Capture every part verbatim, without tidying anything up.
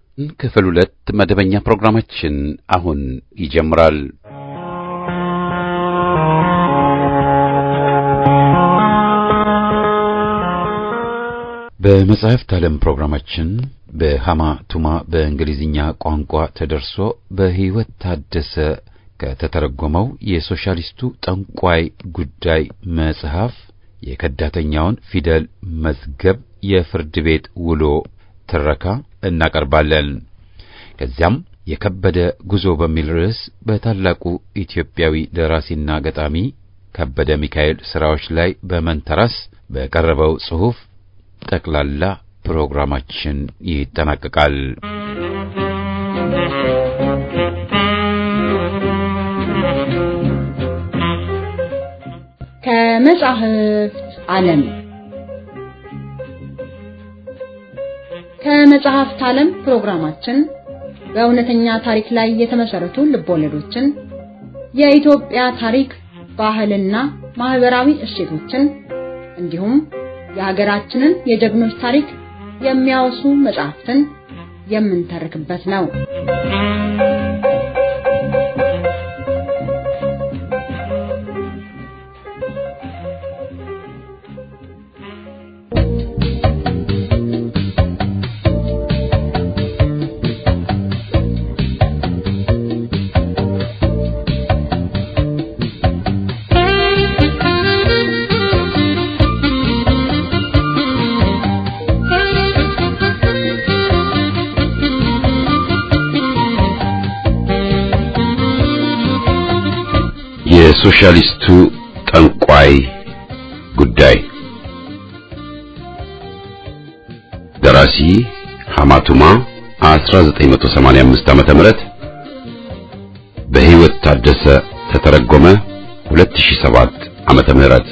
ክፍል ሁለት መደበኛ ፕሮግራማችን አሁን ይጀምራል። በመጽሐፍት ዓለም ፕሮግራማችን በሃማ ቱማ በእንግሊዝኛ ቋንቋ ተደርሶ በህይወት ታደሰ ከተተረጎመው የሶሻሊስቱ ጠንቋይ ጉዳይ መጽሐፍ የከዳተኛውን ፊደል መዝገብ የፍርድ ቤት ውሎ ትረካ እናቀርባለን። ከዚያም የከበደ ጉዞ በሚል ርዕስ በታላቁ ኢትዮጵያዊ ደራሲና ገጣሚ ከበደ ሚካኤል ስራዎች ላይ በመንተራስ በቀረበው ጽሑፍ ጠቅላላ ፕሮግራማችን ይጠናቀቃል። ከመጽሐፍት ዓለም ከመጽሐፍት ዓለም ፕሮግራማችን በእውነተኛ ታሪክ ላይ የተመሰረቱ ልቦለዶችን፣ የኢትዮጵያ ታሪክ፣ ባህልና ማህበራዊ እሴቶችን እንዲሁም የሀገራችንን የጀግኖች ታሪክ የሚያወሱ መጽሐፍትን የምንተርክበት ነው። የሶሻሊስቱ ጠንቋይ ጉዳይ ደራሲ ሃማ ቱማ አስራ ዘጠኝ መቶ ሰማንያ አምስት ዓመተ ምህረት በህይወት ታደሰ ተተረጎመ ሁለት ሺህ ሰባት ዓመተ ምህረት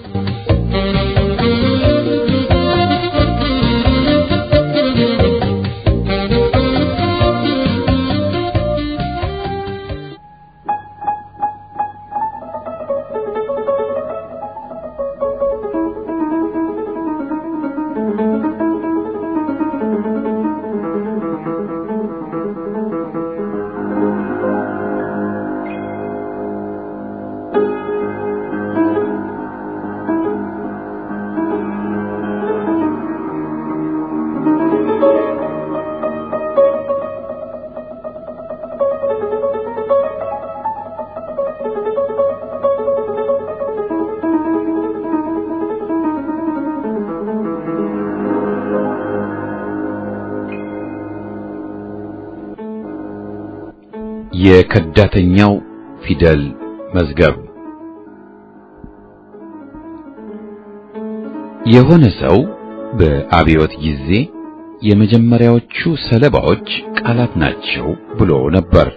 የከዳተኛው ፊደል መዝገብ። የሆነ ሰው በአብዮት ጊዜ የመጀመሪያዎቹ ሰለባዎች ቃላት ናቸው ብሎ ነበር።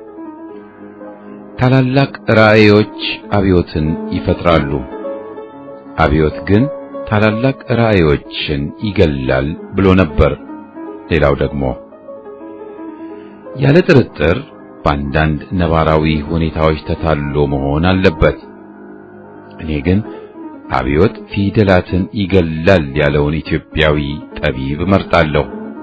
ታላላቅ ራእዮች አብዮትን ይፈጥራሉ፣ አብዮት ግን ታላላቅ ራእዮችን ይገላል ብሎ ነበር። ሌላው ደግሞ ያለ ጥርጥር በአንዳንድ ነባራዊ ሁኔታዎች ተታሎ መሆን አለበት። እኔ ግን አብዮት ፊደላትን ይገላል ያለውን ኢትዮጵያዊ ጠቢብ መርጣለሁ።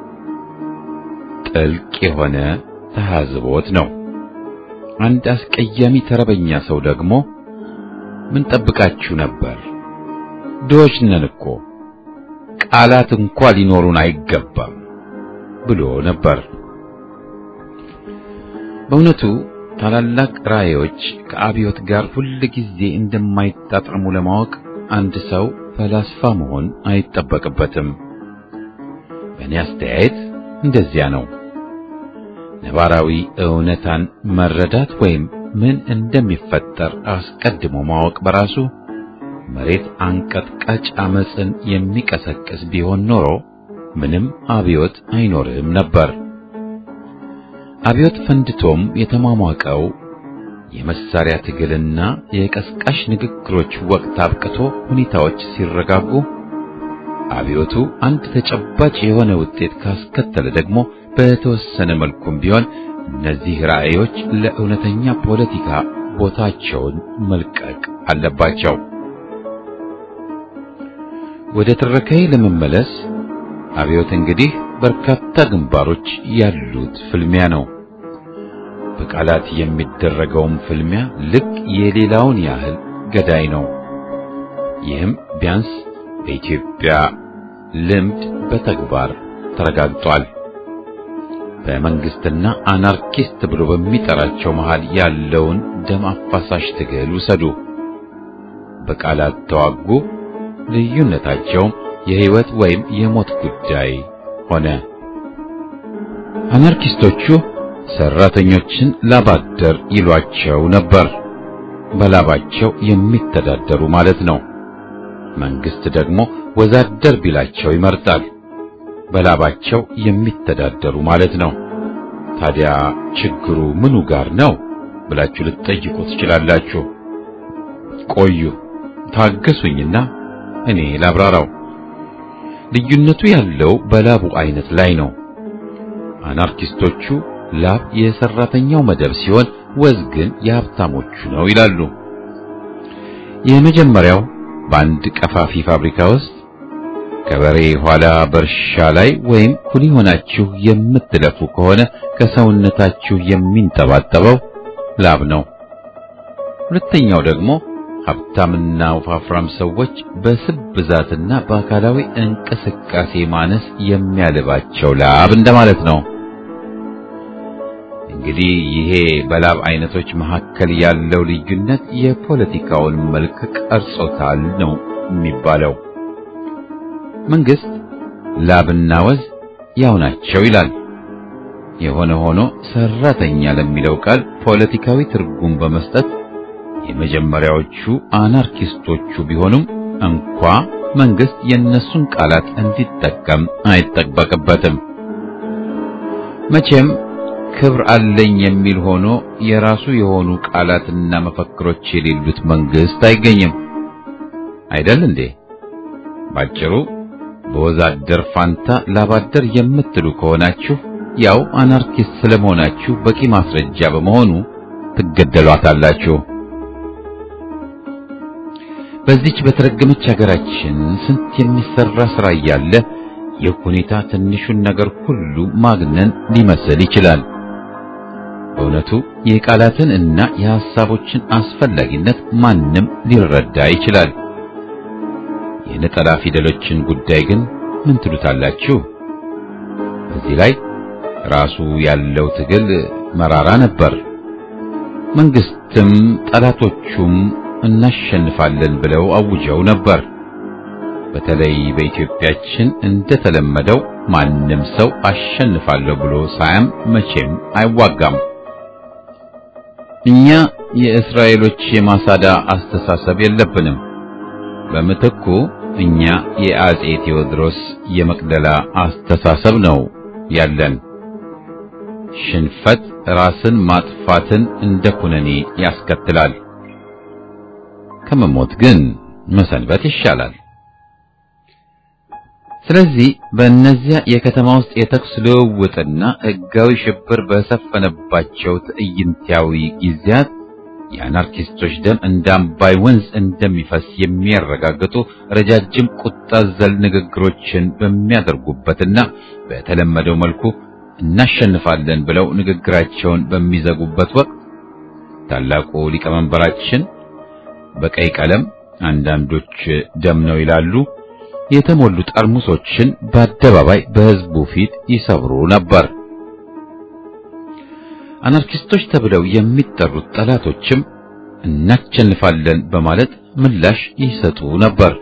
ጥልቅ የሆነ ተሐዝቦት ነው። አንድ አስቀያሚ ተረበኛ ሰው ደግሞ ምን ጠብቃችሁ ነበር? ድሆች ነን እኮ ቃላት እንኳን ሊኖሩን አይገባም ብሎ ነበር። በእውነቱ ታላላቅ ራእዮች ከአብዮት ጋር ሁሉ ጊዜ እንደማይጣጣሙ ለማወቅ አንድ ሰው ፈላስፋ መሆን አይጠበቅበትም። በእኔ አስተያየት እንደዚያ ነው። ነባራዊ እውነታን መረዳት ወይም ምን እንደሚፈጠር አስቀድሞ ማወቅ በራሱ መሬት አንቀጥቃጭ አመጽን የሚቀሰቅስ ቢሆን ኖሮ ምንም አብዮት አይኖርም ነበር። አብዮት ፈንድቶም የተሟሟቀው የመሳሪያ ትግልና የቀስቃሽ ንግግሮች ወቅት አብቅቶ ሁኔታዎች ሲረጋጉ፣ አብዮቱ አንድ ተጨባጭ የሆነ ውጤት ካስከተለ ደግሞ በተወሰነ መልኩም ቢሆን እነዚህ ራእዮች ለእውነተኛ ፖለቲካ ቦታቸውን መልቀቅ አለባቸው። ወደ ትረካዬ ለመመለስ አብዮት እንግዲህ በርካታ ግንባሮች ያሉት ፍልሚያ ነው። በቃላት የሚደረገውም ፍልሚያ ልክ የሌላውን ያህል ገዳይ ነው። ይህም ቢያንስ በኢትዮጵያ ልምድ በተግባር ተረጋግጧል። በመንግስትና አናርኪስት ብሎ በሚጠራቸው መሃል ያለውን ደም አፋሳሽ ትግል ውሰዱ። በቃላት ተዋጉ፣ ልዩነታቸው የህይወት ወይም የሞት ጉዳይ ሆነ። አናርኪስቶቹ ሰራተኞችን ላባደር ይሏቸው ነበር። በላባቸው የሚተዳደሩ ማለት ነው። መንግስት ደግሞ ወዛደር ቢላቸው ይመርጣል። በላባቸው የሚተዳደሩ ማለት ነው። ታዲያ ችግሩ ምኑ ጋር ነው ብላችሁ ልትጠይቁ ትችላላችሁ። ቆዩ ታገሱኝና እኔ ላብራራው። ልዩነቱ ያለው በላቡ አይነት ላይ ነው። አናርኪስቶቹ ላብ የሰራተኛው መደብ ሲሆን ወዝ ግን የሀብታሞቹ ነው ይላሉ። የመጀመሪያው በአንድ ቀፋፊ ፋብሪካ ውስጥ ከበሬ ኋላ በእርሻ ላይ ወይም ኩሊ ሆናችሁ የምትለፉ ከሆነ ከሰውነታችሁ የሚንጠባጠበው ላብ ነው። ሁለተኛው ደግሞ ሀብታምና ወፋፍራም ሰዎች በስብ ብዛትና በአካላዊ እንቅስቃሴ ማነስ የሚያልባቸው ላብ እንደማለት ነው። እንግዲህ ይሄ በላብ አይነቶች መካከል ያለው ልዩነት የፖለቲካውን መልክ ቀርጾታል ነው የሚባለው። መንግስት ላብና ወዝ ያው ናቸው ይላል። የሆነ ሆኖ ሰራተኛ ለሚለው ቃል ፖለቲካዊ ትርጉም በመስጠት የመጀመሪያዎቹ አናርኪስቶቹ ቢሆኑም እንኳ መንግስት የነሱን ቃላት እንዲጠቀም አይጠበቅበትም። መቼም ክብር አለኝ የሚል ሆኖ የራሱ የሆኑ ቃላትና መፈክሮች የሌሉት መንግስት አይገኝም አይደል እንዴ? ባጭሩ በወዛደር ፋንታ ላባደር የምትሉ ከሆናችሁ ያው አናርኪስት ስለመሆናችሁ በቂ ማስረጃ በመሆኑ ትገደሏታላችሁ። በዚች በተረገመች ሀገራችን ስንት የሚሰራ ስራ እያለ ይህ ሁኔታ ትንሹን ነገር ሁሉ ማግነን ሊመስል ይችላል። በእውነቱ የቃላትን እና የሐሳቦችን አስፈላጊነት ማንም ሊረዳ ይችላል። የነጠላ ፊደሎችን ጉዳይ ግን ምን ትሉታላችሁ? በዚህ ላይ ራሱ ያለው ትግል መራራ ነበር። መንግስትም ጠላቶቹም እናሸንፋለን ብለው አውጀው ነበር። በተለይ በኢትዮጵያችን እንደተለመደው ማንም ሰው አሸንፋለሁ ብሎ ሳያም መቼም አይዋጋም። እኛ የእስራኤሎች የማሳዳ አስተሳሰብ የለብንም። በምትኩ እኛ የአጼ ቴዎድሮስ የመቅደላ አስተሳሰብ ነው ያለን። ሽንፈት ራስን ማጥፋትን እንደ ኩነኔ ያስከትላል። ከመሞት ግን መሰንበት ይሻላል። ስለዚህ በእነዚያ የከተማ ውስጥ የተኩስ ልውውጥና ሕጋዊ ሽብር በሰፈነባቸው ትዕይንታዊ ጊዜያት የአናርኪስቶች ደም እንደ አምባይ ወንዝ እንደሚፈስ የሚያረጋግጡ ረጃጅም ቁጣ ዘል ንግግሮችን በሚያደርጉበትና በተለመደው መልኩ እናሸንፋለን ብለው ንግግራቸውን በሚዘጉበት ወቅት ታላቁ ሊቀመንበራችን በቀይ ቀለም አንዳንዶች ደም ነው ይላሉ የተሞሉ ጠርሙሶችን በአደባባይ በሕዝቡ ፊት ይሰብሩ ነበር። አናርኪስቶች ተብለው የሚጠሩት ጠላቶችም እናሸንፋለን በማለት ምላሽ ይሰጡ ነበር።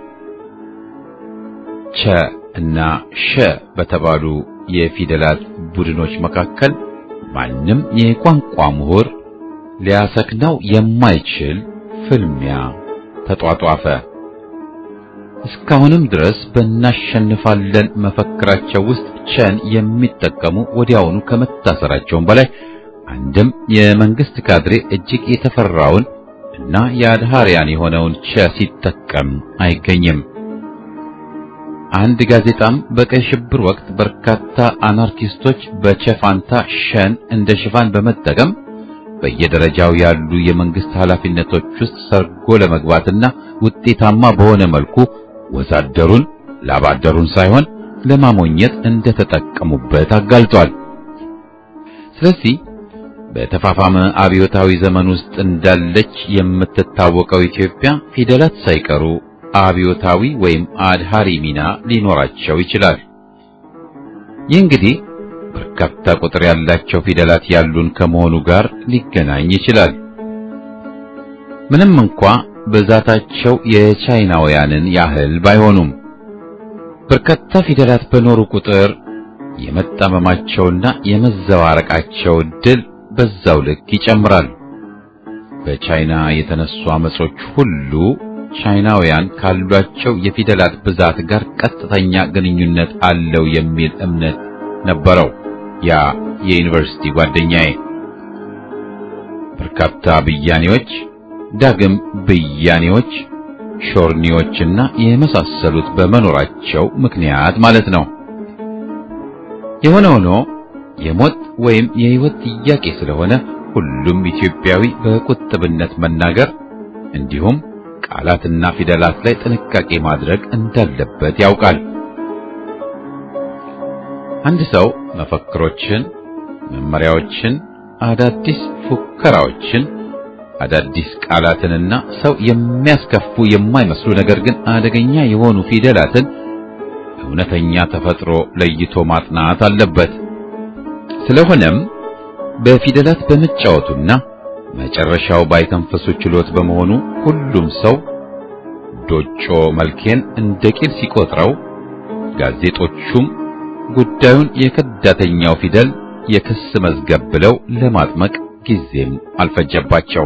ቸ እና ሸ በተባሉ የፊደላት ቡድኖች መካከል ማንም የቋንቋ ምሁር ሊያሰክነው የማይችል ፍልሚያ ተጧጧፈ። እስካሁንም ድረስ በእናሸንፋለን መፈክራቸው ውስጥ ቸን የሚጠቀሙ ወዲያውኑ ከመታሰራቸውም በላይ አንድም የመንግስት ካድሬ እጅግ የተፈራውን እና የአድሃሪያን የሆነውን ቸ ሲጠቀም አይገኝም። አንድ ጋዜጣም በቀይ ሽብር ወቅት በርካታ አናርኪስቶች በቸ ፋንታ ሸን እንደ ሽፋን በመጠቀም በየደረጃው ያሉ የመንግስት ኃላፊነቶች ውስጥ ሰርጎ ለመግባትና ውጤታማ በሆነ መልኩ ወዛደሩን ላባደሩን ሳይሆን ለማሞኘት እንደተጠቀሙበት አጋልጧል። ስለዚህ በተፋፋመ አብዮታዊ ዘመን ውስጥ እንዳለች የምትታወቀው ኢትዮጵያ ፊደላት ሳይቀሩ አብዮታዊ ወይም አድሃሪ ሚና ሊኖራቸው ይችላል። ይህ እንግዲህ በርካታ ቁጥር ያላቸው ፊደላት ያሉን ከመሆኑ ጋር ሊገናኝ ይችላል። ምንም እንኳ ብዛታቸው የቻይናውያንን ያህል ባይሆኑም በርካታ ፊደላት በኖሩ ቁጥር የመጣመማቸውና የመዘዋረቃቸው ዕድል በዛው ልክ ይጨምራል። በቻይና የተነሱ አመጾች ሁሉ ቻይናውያን ካሏቸው የፊደላት ብዛት ጋር ቀጥተኛ ግንኙነት አለው የሚል እምነት ነበረው ያ የዩኒቨርሲቲ ጓደኛዬ። በርካታ ብያኔዎች፣ ዳግም ብያኔዎች፣ ሾርኒዎችና የመሳሰሉት በመኖራቸው ምክንያት ማለት ነው። የሆነ ሆኖ የሞት ወይም የህይወት ጥያቄ ስለሆነ ሁሉም ኢትዮጵያዊ በቁጥብነት መናገር እንዲሁም ቃላትና ፊደላት ላይ ጥንቃቄ ማድረግ እንዳለበት ያውቃል። አንድ ሰው መፈክሮችን፣ መመሪያዎችን፣ አዳዲስ ፉከራዎችን፣ አዳዲስ ቃላትንና ሰው የሚያስከፉ የማይመስሉ ነገር ግን አደገኛ የሆኑ ፊደላትን እውነተኛ ተፈጥሮ ለይቶ ማጥናት አለበት። ስለሆነም በፊደላት በመጫወቱና መጨረሻው ባይተንፈሱ ችሎት በመሆኑ ሁሉም ሰው ዶጮ መልኬን እንደ ቂል ሲቆጥረው፣ ጋዜጦቹም ጉዳዩን የከዳተኛው ፊደል የክስ መዝገብ ብለው ለማጥመቅ ጊዜም አልፈጀባቸው።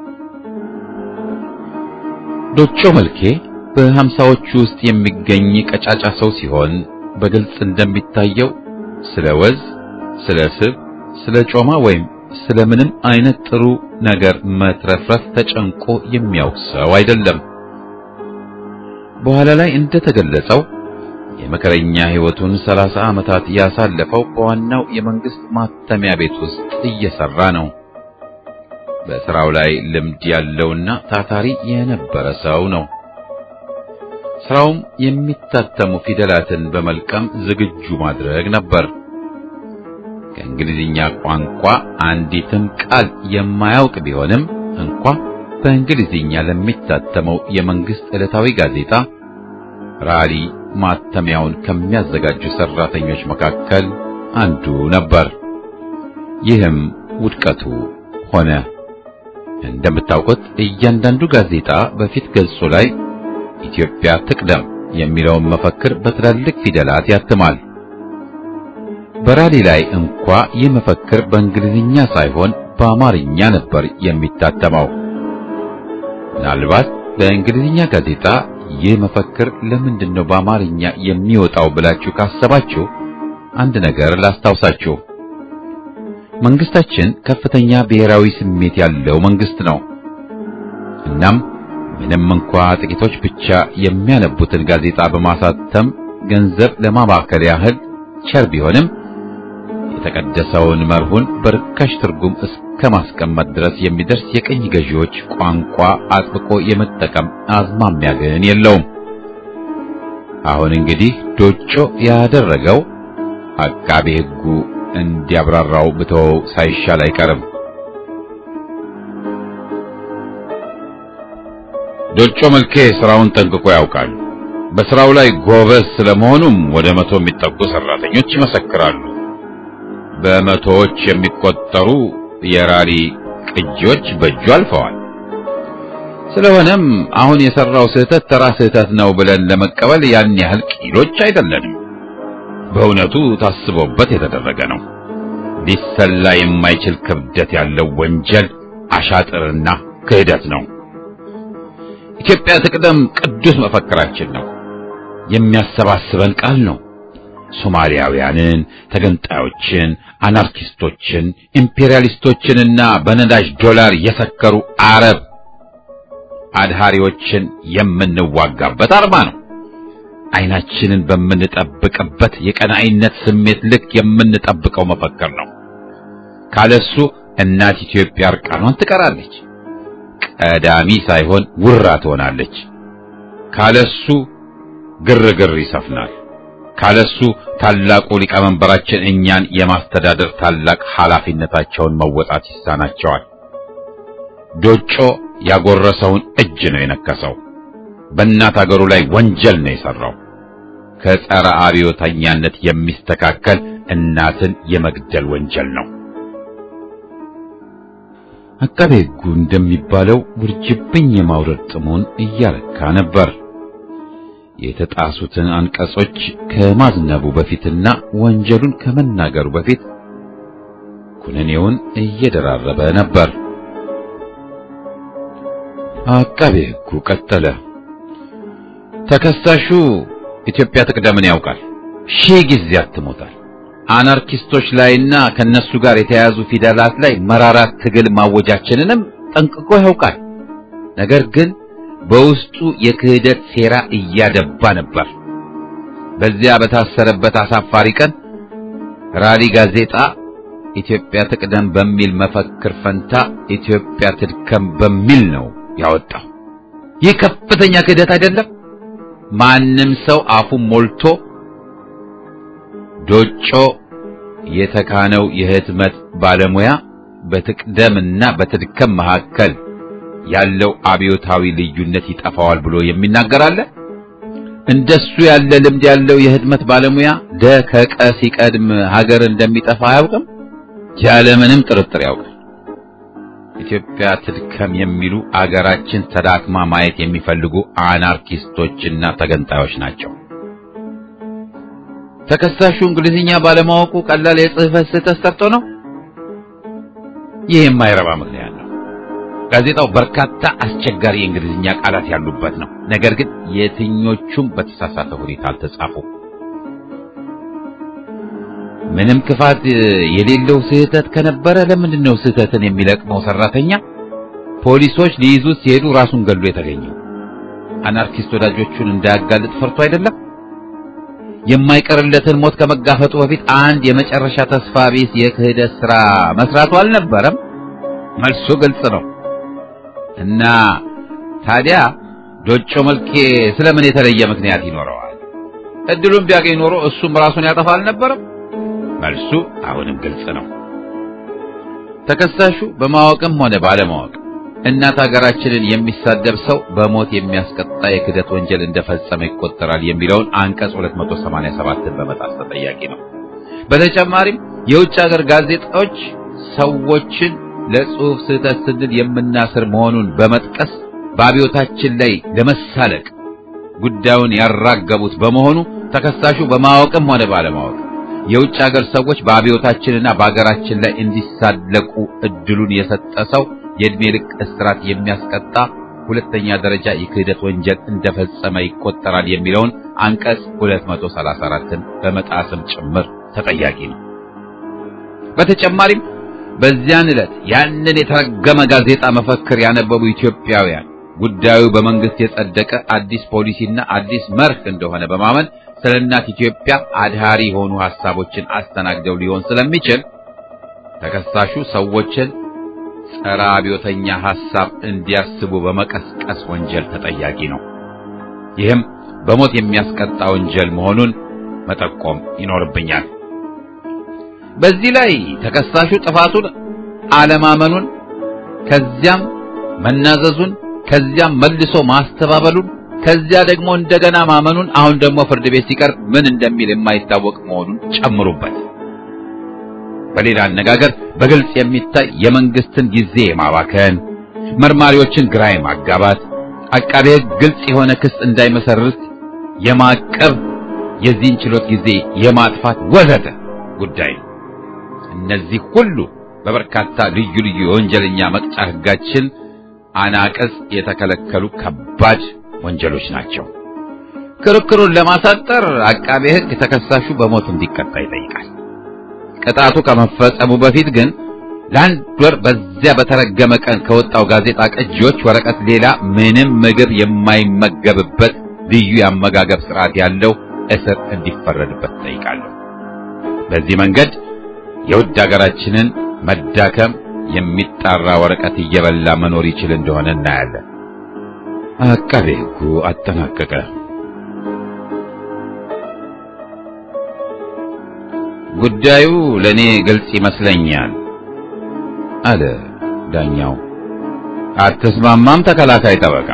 ዶጮ መልኬ በሀምሳዎቹ ውስጥ የሚገኝ ቀጫጫ ሰው ሲሆን በግልጽ እንደሚታየው ስለ ወዝ፣ ስለ ስብ፣ ስለ ጮማ ወይም ስለምንም አይነት ጥሩ ነገር መትረፍረፍ ተጨንቆ የሚያውቅ ሰው አይደለም። በኋላ ላይ እንደተገለጸው የመከረኛ ሕይወቱን ሰላሳ ዓመታት ያሳለፈው በዋናው የመንግስት ማተሚያ ቤት ውስጥ እየሰራ ነው። በስራው ላይ ልምድ ያለውና ታታሪ የነበረ ሰው ነው። ስራውም የሚታተሙ ፊደላትን በመልቀም ዝግጁ ማድረግ ነበር። ከእንግሊዝኛ ቋንቋ አንዲትም ቃል የማያውቅ ቢሆንም እንኳ በእንግሊዝኛ ለሚታተመው የመንግስት ዕለታዊ ጋዜጣ ራሊ ማተሚያውን ከሚያዘጋጁ ሰራተኞች መካከል አንዱ ነበር። ይህም ውድቀቱ ሆነ። እንደምታውቁት እያንዳንዱ ጋዜጣ በፊት ገጹ ላይ ኢትዮጵያ ትቅደም የሚለውን መፈክር በትላልቅ ፊደላት ያትማል። በራሊ ላይ እንኳ ይህ መፈክር በእንግሊዝኛ ሳይሆን በአማርኛ ነበር የሚታተመው። ምናልባት በእንግሊዝኛ ጋዜጣ ይህ መፈክር ለምንድን ነው በአማርኛ የሚወጣው ብላችሁ ካሰባችሁ አንድ ነገር ላስታውሳችሁ። መንግስታችን ከፍተኛ ብሔራዊ ስሜት ያለው መንግስት ነው። እናም ምንም እንኳ ጥቂቶች ብቻ የሚያነቡትን ጋዜጣ በማሳተም ገንዘብ ለማባከል ያህል ቸር ቢሆንም የተቀደሰውን መርሁን በርካሽ ትርጉም እስከ ማስቀመጥ ድረስ የሚደርስ የቅኝ ገዢዎች ቋንቋ አጥብቆ የመጠቀም አዝማሚያ ግን የለውም። አሁን እንግዲህ ዶጮ ያደረገው አቃቤ ሕጉ እንዲያብራራው ብተው ሳይሻል አይቀርም። ዶጮ መልኬ ስራውን ጠንቅቆ ያውቃል። በስራው ላይ ጎበዝ ስለመሆኑም ወደ መቶ የሚጠጉ ሰራተኞች ይመሰክራሉ። በመቶዎች የሚቆጠሩ የራሊ ቅጂዎች በእጁ አልፈዋል። ስለሆነም አሁን የሰራው ስህተት ተራ ስህተት ነው ብለን ለመቀበል ያን ያህል ቂሎች አይደለንም። በእውነቱ ታስቦበት የተደረገ ነው። ሊሰላ የማይችል ክብደት ያለው ወንጀል፣ አሻጥርና ክህደት ነው። ኢትዮጵያ ትቅደም ቅዱስ መፈክራችን ነው። የሚያሰባስበን ቃል ነው። ሶማሊያውያንን፣ ተገንጣዮችን፣ አናርኪስቶችን፣ ኢምፔሪያሊስቶችንና በነዳጅ ዶላር የሰከሩ አረብ አድሃሪዎችን የምንዋጋበት አርማ ነው። አይናችንን በምንጠብቅበት የቀናኢነት ስሜት ልክ የምንጠብቀው መፈክር ነው። ካለሱ እናት ኢትዮጵያ እርቃኗን ትቀራለች፣ ቀዳሚ ሳይሆን ውራ ትሆናለች። ካለሱ ግርግር ይሰፍናል፣ ካለሱ ታላቁ ሊቀመንበራችን እኛን የማስተዳደር ታላቅ ኃላፊነታቸውን መወጣት ይሳናቸዋል። ዶጮ ያጎረሰውን እጅ ነው የነከሰው። በእናት አገሩ ላይ ወንጀል ነው የሰራው። ከጸረ አብዮተኛነት የሚስተካከል እናትን የመግደል ወንጀል ነው። አቃቤ ሕጉ እንደሚባለው ውርጅብኝ የማውረድ ጥሙን እያረካ ነበር። የተጣሱትን አንቀጾች ከማዝነቡ በፊትና ወንጀሉን ከመናገሩ በፊት ኩነኔውን እየደራረበ ነበር። አቃቤ ሕጉ ቀጠለ። ተከሳሹ ኢትዮጵያ ትቅደምን ያውቃል። ሺህ ጊዜ አትሞታል። አናርኪስቶች ላይና ከነሱ ጋር የተያዙ ፊደላት ላይ መራራት ትግል ማወጃችንንም ጠንቅቆ ያውቃል። ነገር ግን በውስጡ የክህደት ሴራ እያደባ ነበር። በዚያ በታሰረበት አሳፋሪ ቀን ራሊ ጋዜጣ ኢትዮጵያ ትቅደም በሚል መፈክር ፈንታ ኢትዮጵያ ትድከም በሚል ነው ያወጣው። ይህ ከፍተኛ ክህደት አይደለም? ማንም ሰው አፉን ሞልቶ ዶጮ የተካነው የህትመት ባለሙያ በትቅደምና በትድከም መካከል ያለው አብዮታዊ ልዩነት ይጠፋዋል ብሎ የሚናገር አለ? እንደሱ ያለ ልምድ ያለው የህትመት ባለሙያ ደ ከቀ ሲቀድም ሀገር እንደሚጠፋ አያውቅም? ያለምንም ጥርጥር ያውቃል። ኢትዮጵያ ትድከም የሚሉ አገራችን ተዳክማ ማየት የሚፈልጉ አናርኪስቶችና ተገንጣዮች ናቸው። ተከሳሹ እንግሊዝኛ ባለማወቁ ቀላል የጽህፈት ስህተት ሰርቶ ነው? ይህ የማይረባ ምክንያት ነው። ጋዜጣው በርካታ አስቸጋሪ የእንግሊዝኛ ቃላት ያሉበት ነው። ነገር ግን የትኞቹም በተሳሳተ ሁኔታ አልተጻፉም። ምንም ክፋት የሌለው ስህተት ከነበረ ለምንድን ነው ስህተትን የሚለቅመው ሰራተኛ ፖሊሶች ሊይዙት ሲሄዱ ራሱን ገሎ የተገኘው? አናርኪስት ወዳጆቹን እንዳያጋልጥ ፈርቶ አይደለም? የማይቀርለትን ሞት ከመጋፈጡ በፊት አንድ የመጨረሻ ተስፋ ቢስ የክህደት ሥራ መስራቱ አልነበረም? መልሱ ግልጽ ነው። እና ታዲያ ዶጮ መልኬ ስለምን የተለየ ምክንያት ይኖረዋል? እድሉን ቢያገኝ ኖሮ እሱም ራሱን ያጠፋ አልነበረም? መልሱ አሁንም ግልጽ ነው። ተከሳሹ በማወቅም ሆነ ባለማወቅ እናት ሀገራችንን የሚሳደብ ሰው በሞት የሚያስቀጣ የክህደት ወንጀል እንደፈጸመ ይቆጠራል የሚለውን አንቀጽ ሁለት መቶ ሰማንያ ሰባትን በመጣስ ተጠያቂ ነው። በተጨማሪም የውጭ ሀገር ጋዜጣዎች ሰዎችን ለጽሑፍ ስህተት ስንል የምናስር መሆኑን በመጥቀስ በአብዮታችን ላይ ለመሳለቅ ጉዳዩን ያራገቡት በመሆኑ ተከሳሹ በማወቅም ሆነ ባለማወቅ የውጭ ሀገር ሰዎች በአብዮታችንና በአገራችን ላይ እንዲሳለቁ እድሉን የሰጠ ሰው የእድሜ ልክ እስራት የሚያስቀጣ ሁለተኛ ደረጃ የክህደት ወንጀል እንደፈጸመ ይቆጠራል የሚለውን አንቀጽ ሁለት መቶ ሰላሳ አራትን በመጣስም ጭምር ተጠያቂ ነው። በተጨማሪም በዚያን ዕለት ያንን የተረገመ ጋዜጣ መፈክር ያነበቡ ኢትዮጵያውያን ጉዳዩ በመንግስት የጸደቀ አዲስ ፖሊሲና አዲስ መርህ እንደሆነ በማመን ስለ እናት ኢትዮጵያ አድሃሪ የሆኑ ሐሳቦችን አስተናግደው ሊሆን ስለሚችል ተከሳሹ ሰዎችን ጸረ አብዮተኛ ሐሳብ እንዲያስቡ በመቀስቀስ ወንጀል ተጠያቂ ነው። ይህም በሞት የሚያስቀጣ ወንጀል መሆኑን መጠቆም ይኖርብኛል። በዚህ ላይ ተከሳሹ ጥፋቱን አለማመኑን ከዚያም መናዘዙን ከዚያም መልሶ ማስተባበሉን ከዚያ ደግሞ እንደገና ማመኑን አሁን ደግሞ ፍርድ ቤት ሲቀርብ ምን እንደሚል የማይታወቅ መሆኑን ጨምሩበት። በሌላ አነጋገር በግልጽ የሚታይ የመንግስትን ጊዜ ማባከን፣ መርማሪዎችን ግራ ማጋባት፣ አቃቤ ሕግ ግልጽ የሆነ ክስ እንዳይመሰርት የማቀብ የዚህን ችሎት ጊዜ የማጥፋት ወዘተ ጉዳይ ነው። እነዚህ ሁሉ በበርካታ ልዩ ልዩ የወንጀለኛ መቅጫ ሕጋችን አናቀጽ የተከለከሉ ከባድ ወንጀሎች ናቸው። ክርክሩን ለማሳጠር አቃቤ ሕግ ተከሳሹ በሞት እንዲቀጣ ይጠይቃል። ቅጣቱ ከመፈጸሙ በፊት ግን ለአንድ ወር በዚያ በተረገመ ቀን ከወጣው ጋዜጣ ቅጂዎች ወረቀት ሌላ ምንም ምግብ የማይመገብበት ልዩ የአመጋገብ ስርዓት ያለው እስር እንዲፈረድበት ይጠይቃለሁ። በዚህ መንገድ የውድ ሀገራችንን መዳከም የሚጣራ ወረቀት እየበላ መኖር ይችል እንደሆነ እናያለን። አቃቤ ሕጉ አጠናቀቀ። ጉዳዩ ለኔ ግልጽ ይመስለኛል አለ ዳኛው። አትስማማም ተከላካይ ጠበቃ?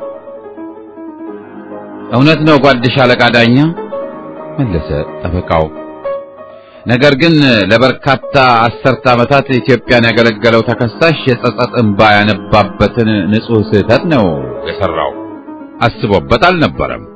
እውነት ነው ጓድሽ አለቃ ዳኛ መለሰ ጠበቃው። ነገር ግን ለበርካታ አስርተ ዓመታት ኢትዮጵያን ያገለገለው ተከሳሽ የጸጸት እንባ ያነባበትን ንጹህ ስህተት ነው የሰራው፣ አስቦበት አልነበረም።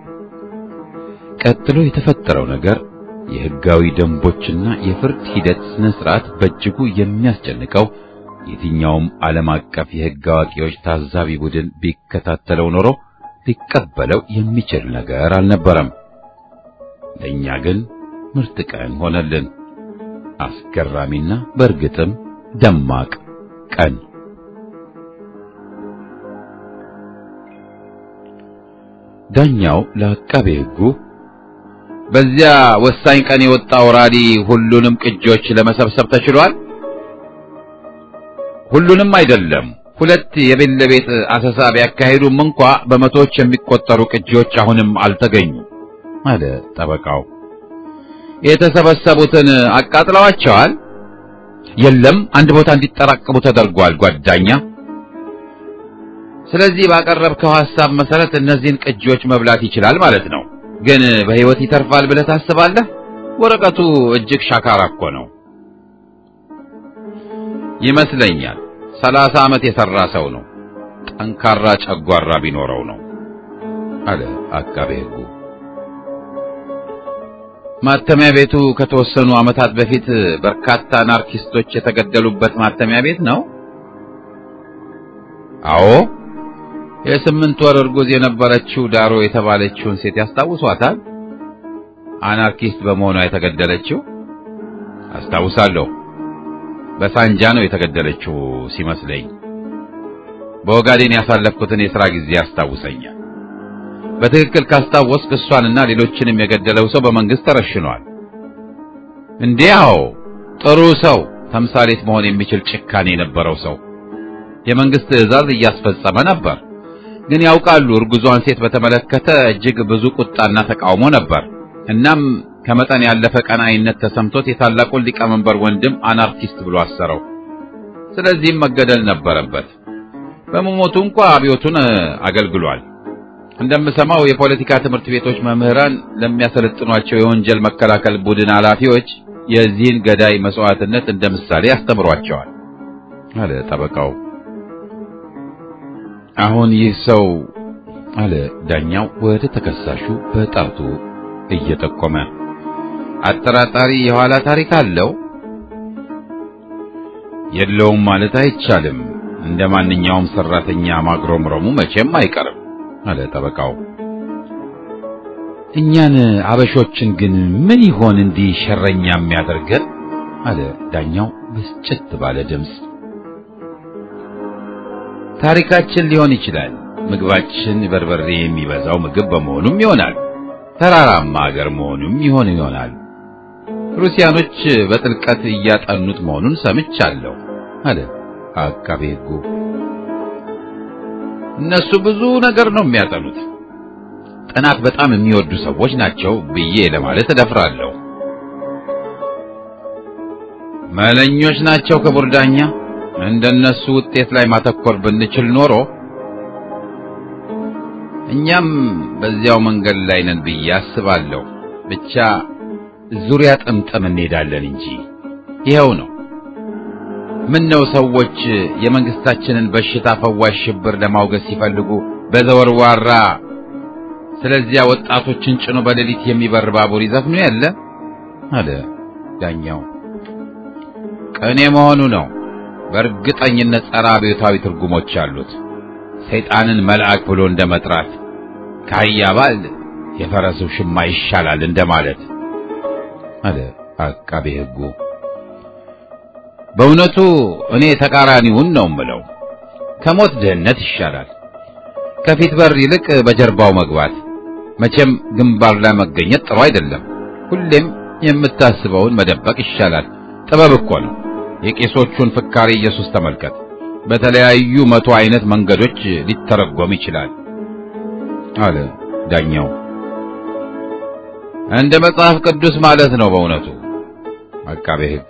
ቀጥሎ የተፈጠረው ነገር የሕጋዊ ደንቦችና የፍርድ ሂደት ስነ ስርዓት በእጅጉ የሚያስጨንቀው የትኛውም ዓለም አቀፍ የሕግ አዋቂዎች ታዛቢ ቡድን ቢከታተለው ኖሮ ሊቀበለው የሚችል ነገር አልነበረም። ለኛ ግን ምርጥ ቀን ሆነልን። አስገራሚና በእርግጥም ደማቅ ቀን። ዳኛው ለአቃቤ ሕጉ በዚያ ወሳኝ ቀን የወጣው ራዲ ሁሉንም ቅጂዎች ለመሰብሰብ ተችሏል? ሁሉንም አይደለም። ሁለት የቤት ለቤት አሰሳ ቢያካሂዱም እንኳ በመቶዎች የሚቆጠሩ ቅጂዎች አሁንም አልተገኙም አለ ጠበቃው። የተሰበሰቡትን አቃጥለዋቸዋል? የለም፣ አንድ ቦታ እንዲጠራቀሙ ተደርጓል ጓዳኛ። ስለዚህ ባቀረብከው ሐሳብ መሰረት እነዚህን ቅጂዎች መብላት ይችላል ማለት ነው። ግን በሕይወት ይተርፋል ብለህ ታስባለህ? ወረቀቱ እጅግ ሻካራ እኮ ነው። ይመስለኛል ሰላሳ ዓመት የሰራ ሰው ነው። ጠንካራ ጨጓራ ቢኖረው ነው አለ አቃቤ ሕጉ። ማተሚያ ቤቱ ከተወሰኑ ዓመታት በፊት በርካታ አናርኪስቶች የተገደሉበት ማተሚያ ቤት ነው። አዎ፣ የስምንት ወር እርጉዝ የነበረችው ዳሮ የተባለችውን ሴት ያስታውሷታል? አናርኪስት በመሆኗ የተገደለችው አስታውሳለሁ። በሳንጃ ነው የተገደለችው ሲመስለኝ። በኦጋዴን ያሳለፍኩትን የሥራ ጊዜ ያስታውሰኛል። በትክክል ካስታወስክ እሷንና ሌሎችንም የገደለው ሰው በመንግስት ተረሽኗል። እንዴው ጥሩ ሰው፣ ተምሳሌት መሆን የሚችል ጭካኔ የነበረው ሰው የመንግስት ትዕዛዝ እያስፈጸመ ነበር። ግን ያውቃሉ፣ እርጉዟን ሴት በተመለከተ እጅግ ብዙ ቁጣና ተቃውሞ ነበር። እናም ከመጠን ያለፈ ቀናኢነት ተሰምቶት የታላቁን ሊቀመንበር ወንድም አናርኪስት ብሎ አሰረው። ስለዚህም መገደል ነበረበት። በመሞቱ እንኳ አብዮቱን አገልግሏል። እንደምሰማው የፖለቲካ ትምህርት ቤቶች መምህራን ለሚያሰለጥኗቸው የወንጀል መከላከል ቡድን ኃላፊዎች የዚህን ገዳይ መስዋዕትነት እንደ ምሳሌ ያስተምሯቸዋል አለ ጠበቃው። አሁን ይህ ሰው አለ ዳኛው ወደ ተከሳሹ በጣቱ እየጠቆመ አጠራጣሪ የኋላ ታሪክ አለው? የለውም ማለት አይቻልም። እንደ ማንኛውም ሰራተኛ ማግሮምሮሙ መቼም አይቀርም አለ ጠበቃው። እኛን አበሾችን ግን ምን ይሆን እንዲህ ሸረኛ የሚያደርገን? አለ ዳኛው ብስጭት ባለ ድምፅ። ታሪካችን ሊሆን ይችላል። ምግባችን በርበሬ የሚበዛው ምግብ በመሆኑም ይሆናል። ተራራማ ሀገር መሆኑም ይሆን ይሆናል። ሩሲያኖች በጥልቀት እያጠኑት መሆኑን ሰምቻለሁ አለ አቃቤ ሕጉ። እነሱ ብዙ ነገር ነው የሚያጠኑት። ጥናት በጣም የሚወዱ ሰዎች ናቸው ብዬ ለማለት እደፍራለሁ። መለኞች ናቸው ክቡር ዳኛ። እንደነሱ ውጤት ላይ ማተኮር ብንችል ኖሮ እኛም በዚያው መንገድ ላይ ነን ብዬ አስባለሁ። ብቻ ዙሪያ ጥምጥም እንሄዳለን እንጂ ይሄው ነው። ምን ነው ሰዎች የመንግስታችንን በሽታ ፈዋሽ ሽብር ለማውገዝ ሲፈልጉ በዘወርዋራ ስለዚያ ወጣቶችን ጭኖ በሌሊት የሚበር ባቡር ይዘፍኑ ያለ አለ ዳኛው። ቀኔ መሆኑ ነው። በእርግጠኝነት ጸረ አብዮታዊ ትርጉሞች አሉት። ሰይጣንን መልአክ ብሎ እንደመጥራት፣ ከአህያ ባል የፈረሱ ሽማ ይሻላል እንደማለት አለ አቃቤ ሕጉ። በእውነቱ እኔ ተቃራኒውን ነው የምለው። ከሞት ድህነት ይሻላል። ከፊት በር ይልቅ በጀርባው መግባት። መቼም ግንባር ላይ መገኘት ጥሩ አይደለም። ሁሌም የምታስበውን መደበቅ ይሻላል። ጥበብ እኮ ነው። የቄሶቹን ፍካሬ ኢየሱስ ተመልከት። በተለያዩ መቶ አይነት መንገዶች ሊተረጎም ይችላል አለ ዳኛው። እንደ መጽሐፍ ቅዱስ ማለት ነው በእውነቱ አቃቤ ሕግ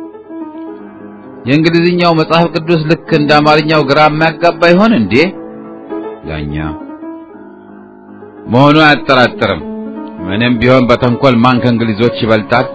የእንግሊዝኛው መጽሐፍ ቅዱስ ልክ እንደ አማርኛው ግራ የሚያጋባ ይሆን እንዴ? ዳኛ መሆኑ አያጠራጥርም። ምንም ቢሆን በተንኮል ማን ከእንግሊዞች ይበልጣል?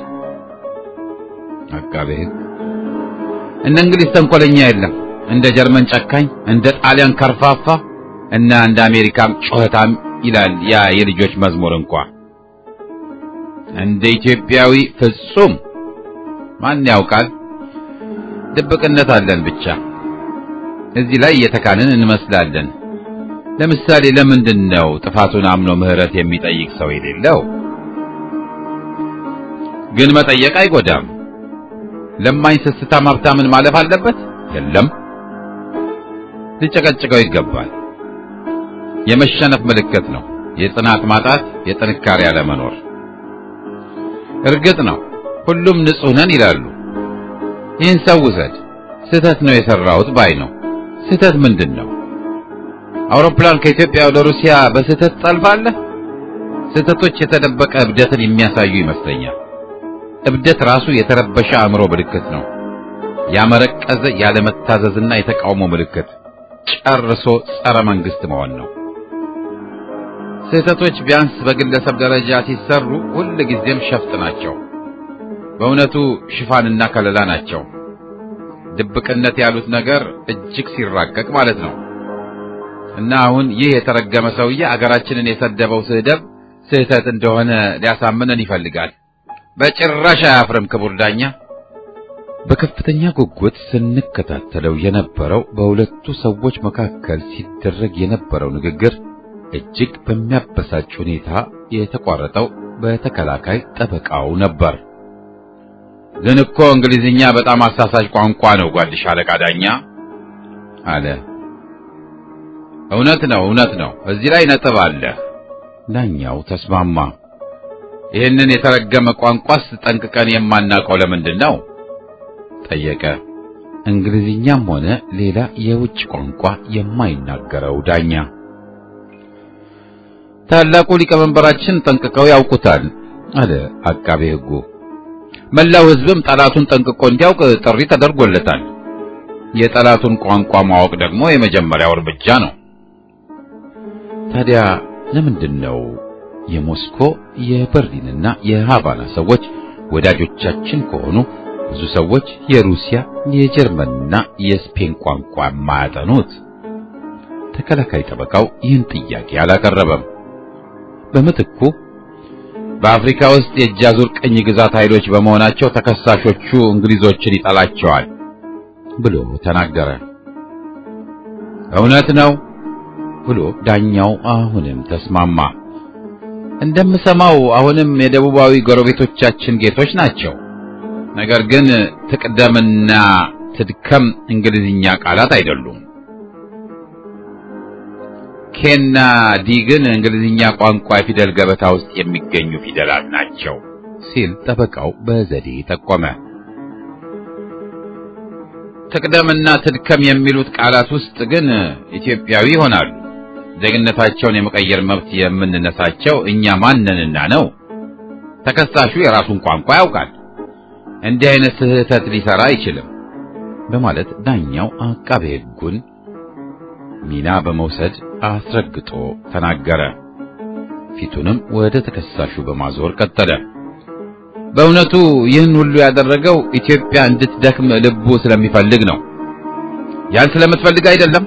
አቃቤ ሕግ እንደ እንግሊዝ ተንኮለኛ የለም፣ እንደ ጀርመን ጨካኝ፣ እንደ ጣሊያን ከርፋፋ እና እንደ አሜሪካም ጮህታም ይላል ያ የልጆች መዝሙር እንኳን። እንደ ኢትዮጵያዊ ፍጹም ማን ያውቃል? ድብቅነት አለን ብቻ። እዚህ ላይ የተካንን እንመስላለን። ለምሳሌ ለምንድን ነው ጥፋቱን አምኖ ምህረት የሚጠይቅ ሰው የሌለው? ግን መጠየቅ አይጎዳም። ለማኝ ስስታም ሀብታምን ማለፍ አለበት? የለም፣ ሊጨቀጭቀው ይገባል። የመሸነፍ ምልክት ነው። የጽናት ማጣት፣ የጥንካሬ አለመኖር። እርግጥ ነው ሁሉም ንጹህ ነን ይላሉ። ይህን ሰው ውሰድ፣ ስህተት ነው የሰራሁት ባይ ነው። ስህተት ምንድን ነው? አውሮፕላን ከኢትዮጵያ ወደ ሩሲያ በስህተት ጠልፋለህ? ስህተቶች የተደበቀ እብደትን የሚያሳዩ ይመስለኛል። እብደት ራሱ የተረበሸ አእምሮ ምልክት ነው። ያመረቀዘ ያለመታዘዝና የተቃውሞ ምልክት፣ ጨርሶ ጸረ መንግስት መሆን ነው። ስህተቶች ቢያንስ በግለሰብ ደረጃ ሲሰሩ ሁሉ ጊዜም ሸፍጥ ናቸው። በእውነቱ ሽፋንና ከለላ ናቸው። ድብቅነት ያሉት ነገር እጅግ ሲራቀቅ ማለት ነው። እና አሁን ይህ የተረገመ ሰውዬ አገራችንን የሰደበው ስህደብ ስህተት እንደሆነ ሊያሳምነን ይፈልጋል። በጭራሽ አያፍርም ክቡር ዳኛ። በከፍተኛ ጉጉት ስንከታተለው የነበረው በሁለቱ ሰዎች መካከል ሲደረግ የነበረው ንግግር እጅግ በሚያበሳጭ ሁኔታ የተቋረጠው በተከላካይ ጠበቃው ነበር። ግን እኮ እንግሊዝኛ በጣም አሳሳች ቋንቋ ነው ጓድሽ አለቃ ዳኛ አለ። እውነት ነው እውነት ነው፣ እዚህ ላይ ነጥብ አለ። ዳኛው ተስማማ። ይህንን የተረገመ ቋንቋስ ጠንቅቀን የማናውቀው ለምንድን ነው ጠየቀ። እንግሊዝኛም ሆነ ሌላ የውጭ ቋንቋ የማይናገረው ዳኛ። ታላቁ ሊቀመንበራችን ጠንቅቀው ያውቁታል አለ አቃቤ ሕጉ። መላው ሕዝብም ጠላቱን ጠንቅቆ እንዲያውቅ ጥሪ ተደርጎለታል። የጠላቱን ቋንቋ ማወቅ ደግሞ የመጀመሪያው እርምጃ ነው። ታዲያ ለምንድን ነው የሞስኮ የበርሊንና የሃቫና ሰዎች ወዳጆቻችን ከሆኑ ብዙ ሰዎች የሩሲያ የጀርመንና የስፔን ቋንቋ ማያጠኑት? ተከላካይ ጠበቃው ይህን ጥያቄ አላቀረበም። በምትኩ በአፍሪካ ውስጥ የእጅ አዙር ቅኝ ግዛት ኃይሎች በመሆናቸው ተከሳሾቹ እንግሊዞችን ይጠላቸዋል ብሎ ተናገረ። እውነት ነው ብሎ ዳኛው አሁንም ተስማማ። እንደምሰማው አሁንም የደቡባዊ ጎረቤቶቻችን ጌቶች ናቸው። ነገር ግን ትቅደምና ትድከም እንግሊዝኛ ቃላት አይደሉም። ኬና ዲ ግን እንግሊዝኛ ቋንቋ ፊደል ገበታ ውስጥ የሚገኙ ፊደላት ናቸው ሲል ጠበቃው በዘዴ ጠቆመ። ትቅደምና ትድከም የሚሉት ቃላት ውስጥ ግን ኢትዮጵያዊ ይሆናሉ። ዜግነታቸውን የመቀየር መብት የምንነሳቸው እኛ ማንንና ነው? ተከሳሹ የራሱን ቋንቋ ያውቃል። እንዲህ አይነት ስህተት ሊሰራ አይችልም በማለት ዳኛው አቃቤ ሕጉን ሚና በመውሰድ አስረግጦ ተናገረ። ፊቱንም ወደ ተከሳሹ በማዞር ቀጠለ። በእውነቱ ይህን ሁሉ ያደረገው ኢትዮጵያ እንድትደክም ልቡ ስለሚፈልግ ነው። ያን ስለምትፈልግ አይደለም።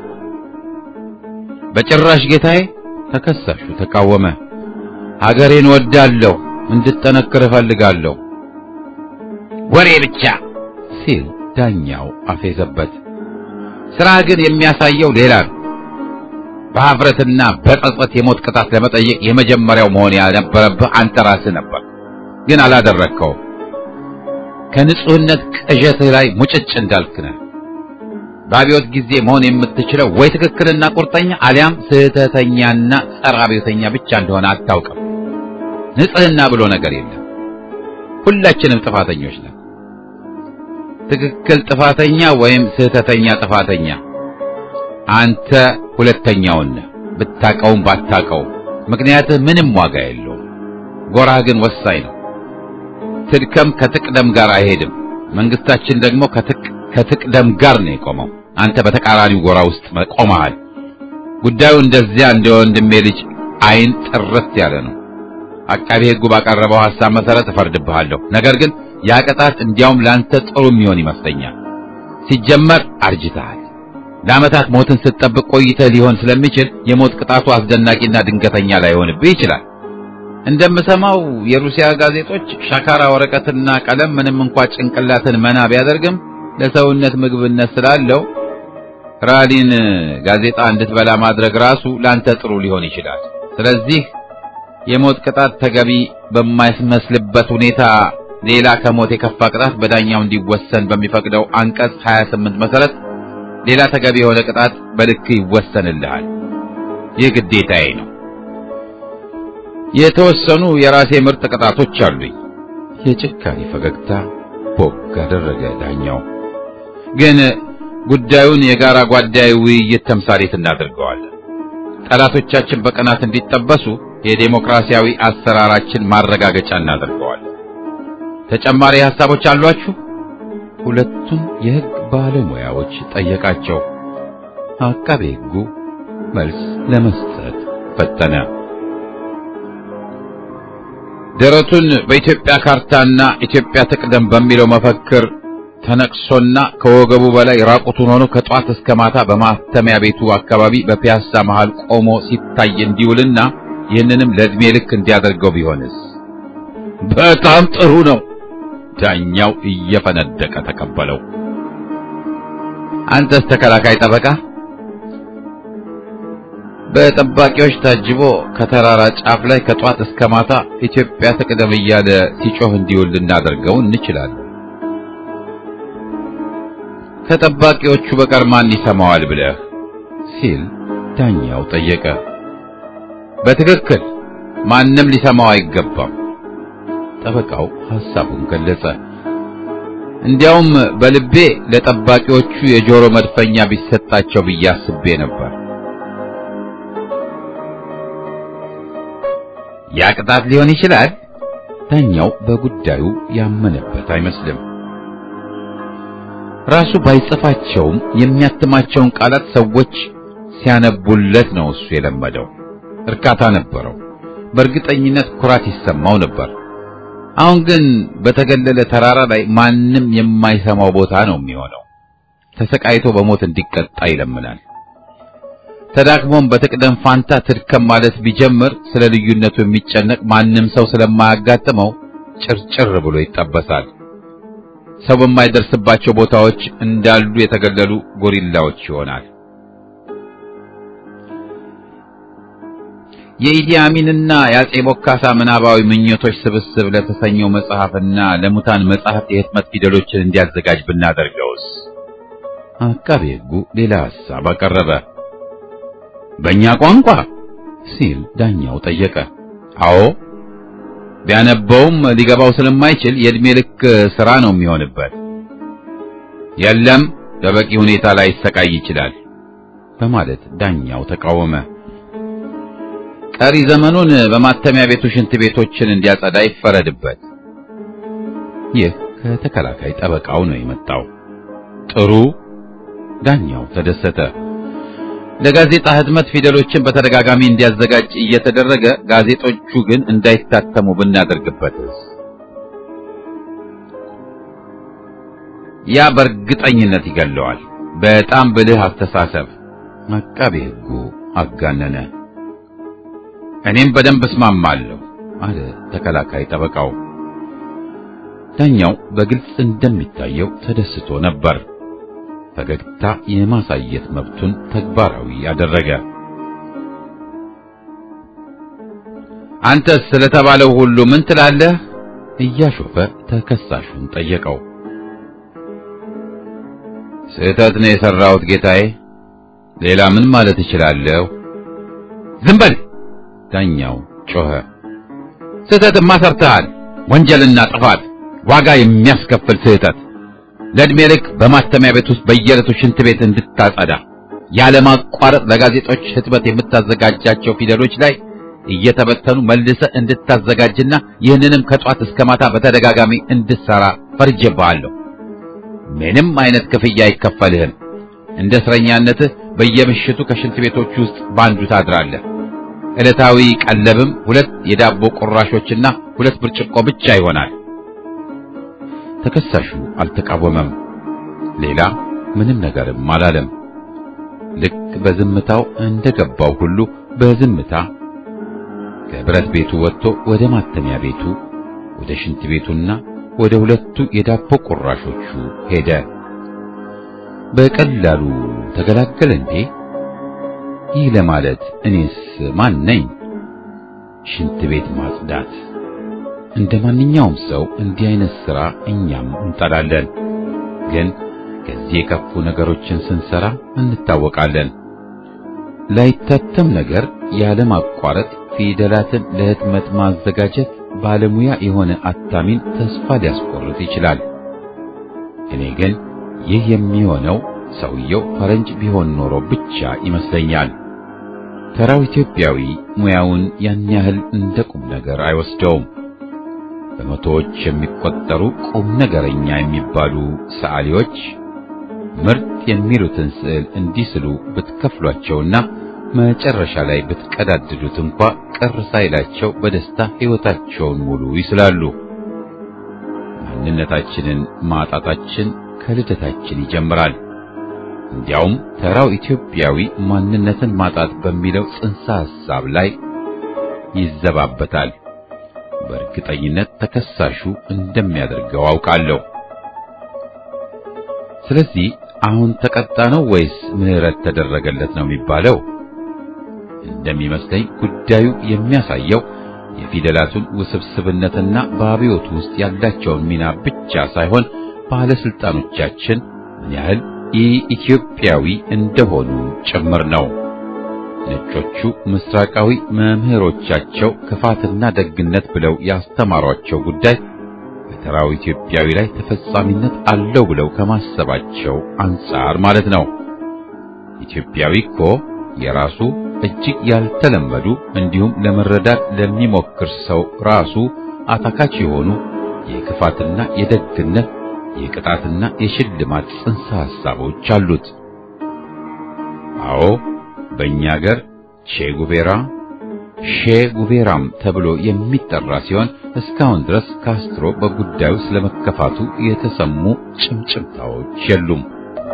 በጭራሽ ጌታዬ፣ ተከሳሹ ተቃወመ። ሀገሬን ወዳለሁ፣ እንድትጠነክር እፈልጋለሁ። ወሬ ብቻ ሲል ዳኛው አፌዘበት። ስራ ግን የሚያሳየው ሌላ ነው። በአፍረትና በጸጸት የሞት ቅጣት ለመጠየቅ የመጀመሪያው መሆን ያልነበረብህ አንተ ራስህ ነበር፣ ግን አላደረከው። ከንጹህነት ቅዠትህ ላይ ሙጭጭ እንዳልክ ነህ። በአብዮት ጊዜ መሆን የምትችለው ወይ ትክክልና ቁርጠኛ አሊያም ስህተተኛና ጸረ አብዮተኛ ብቻ እንደሆነ አታውቅም። ንጽህና ብሎ ነገር የለም። ሁላችንም ጥፋተኞች ነን። ትክክል ጥፋተኛ ወይም ስህተተኛ ጥፋተኛ። አንተ ሁለተኛውን ነህ፣ ብታቀውም ባታቀው። ምክንያቱም ምንም ዋጋ የለውም። ጎራህ ግን ወሳኝ ነው። ትድከም ከትቅደም ጋር አይሄድም። መንግስታችን ደግሞ ከትቅ ከትቅደም ጋር ነው የቆመው። አንተ በተቃራኒው ጎራ ውስጥ ቆመሃል። ጉዳዩ እንደዚያ እንደ ወንድሜ ልጅ አይን ጥርት ያለ ነው። አቃቤ ሕጉ ባቀረበው ሐሳብ መሰረት እፈርድብሃለሁ። ነገር ግን ያ ቅጣት እንዲያውም ላንተ ጥሩ የሚሆን ይመስለኛል። ሲጀመር አርጅተሃል። ለዓመታት ሞትን ስትጠብቅ ቆይተህ ሊሆን ስለሚችል የሞት ቅጣቱ አስደናቂና ድንገተኛ ላይሆንብህ ይችላል። እንደምሰማው የሩሲያ ጋዜጦች ሻካራ ወረቀትና ቀለም ምንም እንኳን ጭንቅላትን መና ቢያደርግም ለሰውነት ምግብነት ስላለው ራሊን ጋዜጣ እንድትበላ ማድረግ ራሱ ላንተ ጥሩ ሊሆን ይችላል። ስለዚህ የሞት ቅጣት ተገቢ በማይመስልበት ሁኔታ ሌላ ከሞት የከፋ ቅጣት በዳኛው እንዲወሰን በሚፈቅደው አንቀጽ ሀያ ስምንት መሰረት ሌላ ተገቢ የሆነ ቅጣት በልክ ይወሰንልሃል። ይህ ግዴታዬ ነው። የተወሰኑ የራሴ ምርጥ ቅጣቶች አሉኝ። የጭካኔ ፈገግታ ቦግ አደረገ ዳኛው። ግን ጉዳዩን የጋራ ጓዳዊ ውይይት ተምሳሌት እናደርገዋለን። ጠላቶቻችን በቀናት እንዲጠበሱ የዴሞክራሲያዊ አሰራራችን ማረጋገጫ እናደርገዋለን። ተጨማሪ ሐሳቦች አሏችሁ? ሁለቱም የሕግ ባለሙያዎች ጠየቃቸው። አቃቤ ሕጉ መልስ ለመስጠት ፈተነ። ደረቱን በኢትዮጵያ ካርታና ኢትዮጵያ ትቅደም በሚለው መፈክር ተነቅሶና ከወገቡ በላይ ራቁቱን ሆኖ ከጧት እስከ ማታ በማተሚያ ቤቱ አካባቢ በፒያሳ መሃል ቆሞ ሲታይ እንዲውልና ይህንንም ለዕድሜ ልክ እንዲያደርገው ቢሆንስ? በጣም ጥሩ ነው። ዳኛው እየፈነደቀ ተቀበለው። አንተስ ተከላካይ ጠበቃ? በጠባቂዎች ታጅቦ ከተራራ ጫፍ ላይ ከጧት እስከ ማታ ኢትዮጵያ ትቅደም እያለ ሲጮህ እንዲውል ልናደርገው እንችላለን። ከጠባቂዎቹ በቀር ማን ይሰማዋል ብለህ ሲል ዳኛው ጠየቀ። በትክክል ማንም ሊሰማው አይገባም። ጠበቃው ሐሳቡን ገለጸ። እንዲያውም በልቤ ለጠባቂዎቹ የጆሮ መድፈኛ ቢሰጣቸው ብዬ አስቤ ነበር። ያ ቅጣት ሊሆን ይችላል። ዳኛው በጉዳዩ ያመነበት አይመስልም። ራሱ ባይጽፋቸውም የሚያትማቸውን ቃላት ሰዎች ሲያነቡለት ነው እሱ የለመደው። እርካታ ነበረው። በእርግጠኝነት ኩራት ይሰማው ነበር። አሁን ግን በተገለለ ተራራ ላይ ማንም የማይሰማው ቦታ ነው የሚሆነው። ተሰቃይቶ በሞት እንዲቀጣ ይለምናል። ተዳክሞም በትቅደም ፋንታ ትድከም ማለት ቢጀምር ስለ ልዩነቱ የሚጨነቅ ማንም ሰው ስለማያጋጥመው ጭርጭር ብሎ ይጠበሳል። ሰው በማይደርስባቸው ቦታዎች እንዳሉ የተገለሉ ጎሪላዎች ይሆናል። የኢዲ አሚንና የአጼ ቦካሳ ምናባዊ ምኞቶች ስብስብ ለተሰኘው መጽሐፍና ለሙታን መጽሐፍ የህትመት ፊደሎችን እንዲያዘጋጅ ብናደርገውስ? አቃቤ ሕጉ ሌላ ሐሳብ አቀረበ። በእኛ ቋንቋ ሲል ዳኛው ጠየቀ። አዎ፣ ቢያነበውም ሊገባው ስለማይችል የዕድሜ ልክ ሥራ ነው የሚሆንበት። የለም፣ በበቂ ሁኔታ ላይ ይሰቃይ ይችላል በማለት ዳኛው ተቃወመ። ቀሪ ዘመኑን በማተሚያ ቤቱ ሽንት ቤቶችን እንዲያጸዳ ይፈረድበት። ይህ ከተከላካይ ጠበቃው ነው የመጣው። ጥሩ። ዳኛው ተደሰተ። ለጋዜጣ ህትመት ፊደሎችን በተደጋጋሚ እንዲያዘጋጅ እየተደረገ ጋዜጦቹ ግን እንዳይታተሙ ብናደርግበትስ? ያ በእርግጠኝነት ይገለዋል። በጣም ብልህ አስተሳሰብ። አቃቤ ሕጉ አጋነነ። እኔም በደንብ እስማማለሁ አለ ተከላካይ ጠበቃው። ዳኛው በግልጽ እንደሚታየው ተደስቶ ነበር። ፈገግታ የማሳየት መብቱን ተግባራዊ ያደረገ። አንተስ ስለተባለው ሁሉ ምን ትላለህ? እያሾፈ ተከሳሹን ጠየቀው። ስህተት ነው የሰራሁት ጌታዬ። ሌላ ምን ማለት እችላለሁ? ዝም በል! ዳኛው ጮኸ። ስህተትማ ሰርተሃል። ወንጀልና ጥፋት፣ ዋጋ የሚያስከፍል ስህተት። ለዕድሜ ልክ በማተሚያ ቤት ውስጥ በየዕለቱ ሽንት ቤት እንድታጸዳ፣ ያለማቋረጥ ለጋዜጦች ህትመት የምታዘጋጃቸው ፊደሎች ላይ እየተበተኑ መልሰ እንድታዘጋጅና ይህንንም ከጧት እስከ ማታ በተደጋጋሚ እንድትሰራ ፈርጄብሃለሁ። ምንም አይነት ክፍያ አይከፈልህም። እንደ እስረኛነትህ በየምሽቱ ከሽንት ቤቶች ውስጥ ባንዱ ታድራለህ። ዕለታዊ ቀለብም ሁለት የዳቦ ቁራሾችና ሁለት ብርጭቆ ብቻ ይሆናል። ተከሳሹ አልተቃወመም። ሌላ ምንም ነገርም አላለም። ልክ በዝምታው እንደገባው ሁሉ በዝምታ ከብረት ቤቱ ወጥቶ ወደ ማተሚያ ቤቱ፣ ወደ ሽንት ቤቱና ወደ ሁለቱ የዳቦ ቁራሾቹ ሄደ። በቀላሉ ተገላገለ እንዴ? ይህ ለማለት እኔስ ማን ነኝ? ሽንት ቤት ማጽዳት እንደማንኛውም ሰው እንዲህ አይነት ሥራ እኛም እንጠላለን። ግን ከዚህ የከፉ ነገሮችን ስንሰራ እንታወቃለን። ላይታተም ነገር ያለ ማቋረጥ ፊደላትን ለህትመት ማዘጋጀት ባለሙያ የሆነ አታሚን ተስፋ ሊያስቆርጥ ይችላል። እኔ ግን ይህ የሚሆነው ሰውየው ፈረንጅ ቢሆን ኖሮ ብቻ ይመስለኛል። ተራው ኢትዮጵያዊ ሙያውን ያን ያህል እንደ ቁም ነገር አይወስደውም። በመቶዎች የሚቆጠሩ ቁም ነገረኛ የሚባሉ ሰዓሊዎች ምርጥ የሚሉትን ስዕል እንዲስሉ ብትከፍሏቸውና መጨረሻ ላይ ብትቀዳድዱት እንኳ ቅር ሳይላቸው በደስታ ሕይወታቸውን ሙሉ ይስላሉ። ማንነታችንን ማጣታችን ከልደታችን ይጀምራል። እንዲያውም ተራው ኢትዮጵያዊ ማንነትን ማጣት በሚለው ጽንሰ ሐሳብ ላይ ይዘባበታል። በእርግጠኝነት ተከሳሹ እንደሚያደርገው አውቃለሁ። ስለዚህ አሁን ተቀጣ ነው ወይስ ምህረት ተደረገለት ነው የሚባለው? እንደሚመስለኝ ጉዳዩ የሚያሳየው የፊደላቱን ውስብስብነትና በአብዮቱ ውስጥ ያላቸውን ሚና ብቻ ሳይሆን ባለስልጣኖቻችን ምን ያህል ኢትዮጵያዊ እንደሆኑ ጭምር ነው። ነጮቹ ምስራቃዊ መምህሮቻቸው ክፋትና ደግነት ብለው ያስተማሯቸው ጉዳይ በተራው ኢትዮጵያዊ ላይ ተፈጻሚነት አለው ብለው ከማሰባቸው አንጻር ማለት ነው። ኢትዮጵያዊ እኮ የራሱ እጅግ ያልተለመዱ እንዲሁም ለመረዳት ለሚሞክር ሰው ራሱ አታካች የሆኑ የክፋትና የደግነት የቅጣትና የሽልማት ጽንሰ ሐሳቦች አሉት። አዎ በእኛ ሀገር ቼ ጉቬራ ሼ ጉቬራም ተብሎ የሚጠራ ሲሆን እስካሁን ድረስ ካስትሮ በጉዳዩ ስለመከፋቱ የተሰሙ ጭምጭምታዎች የሉም።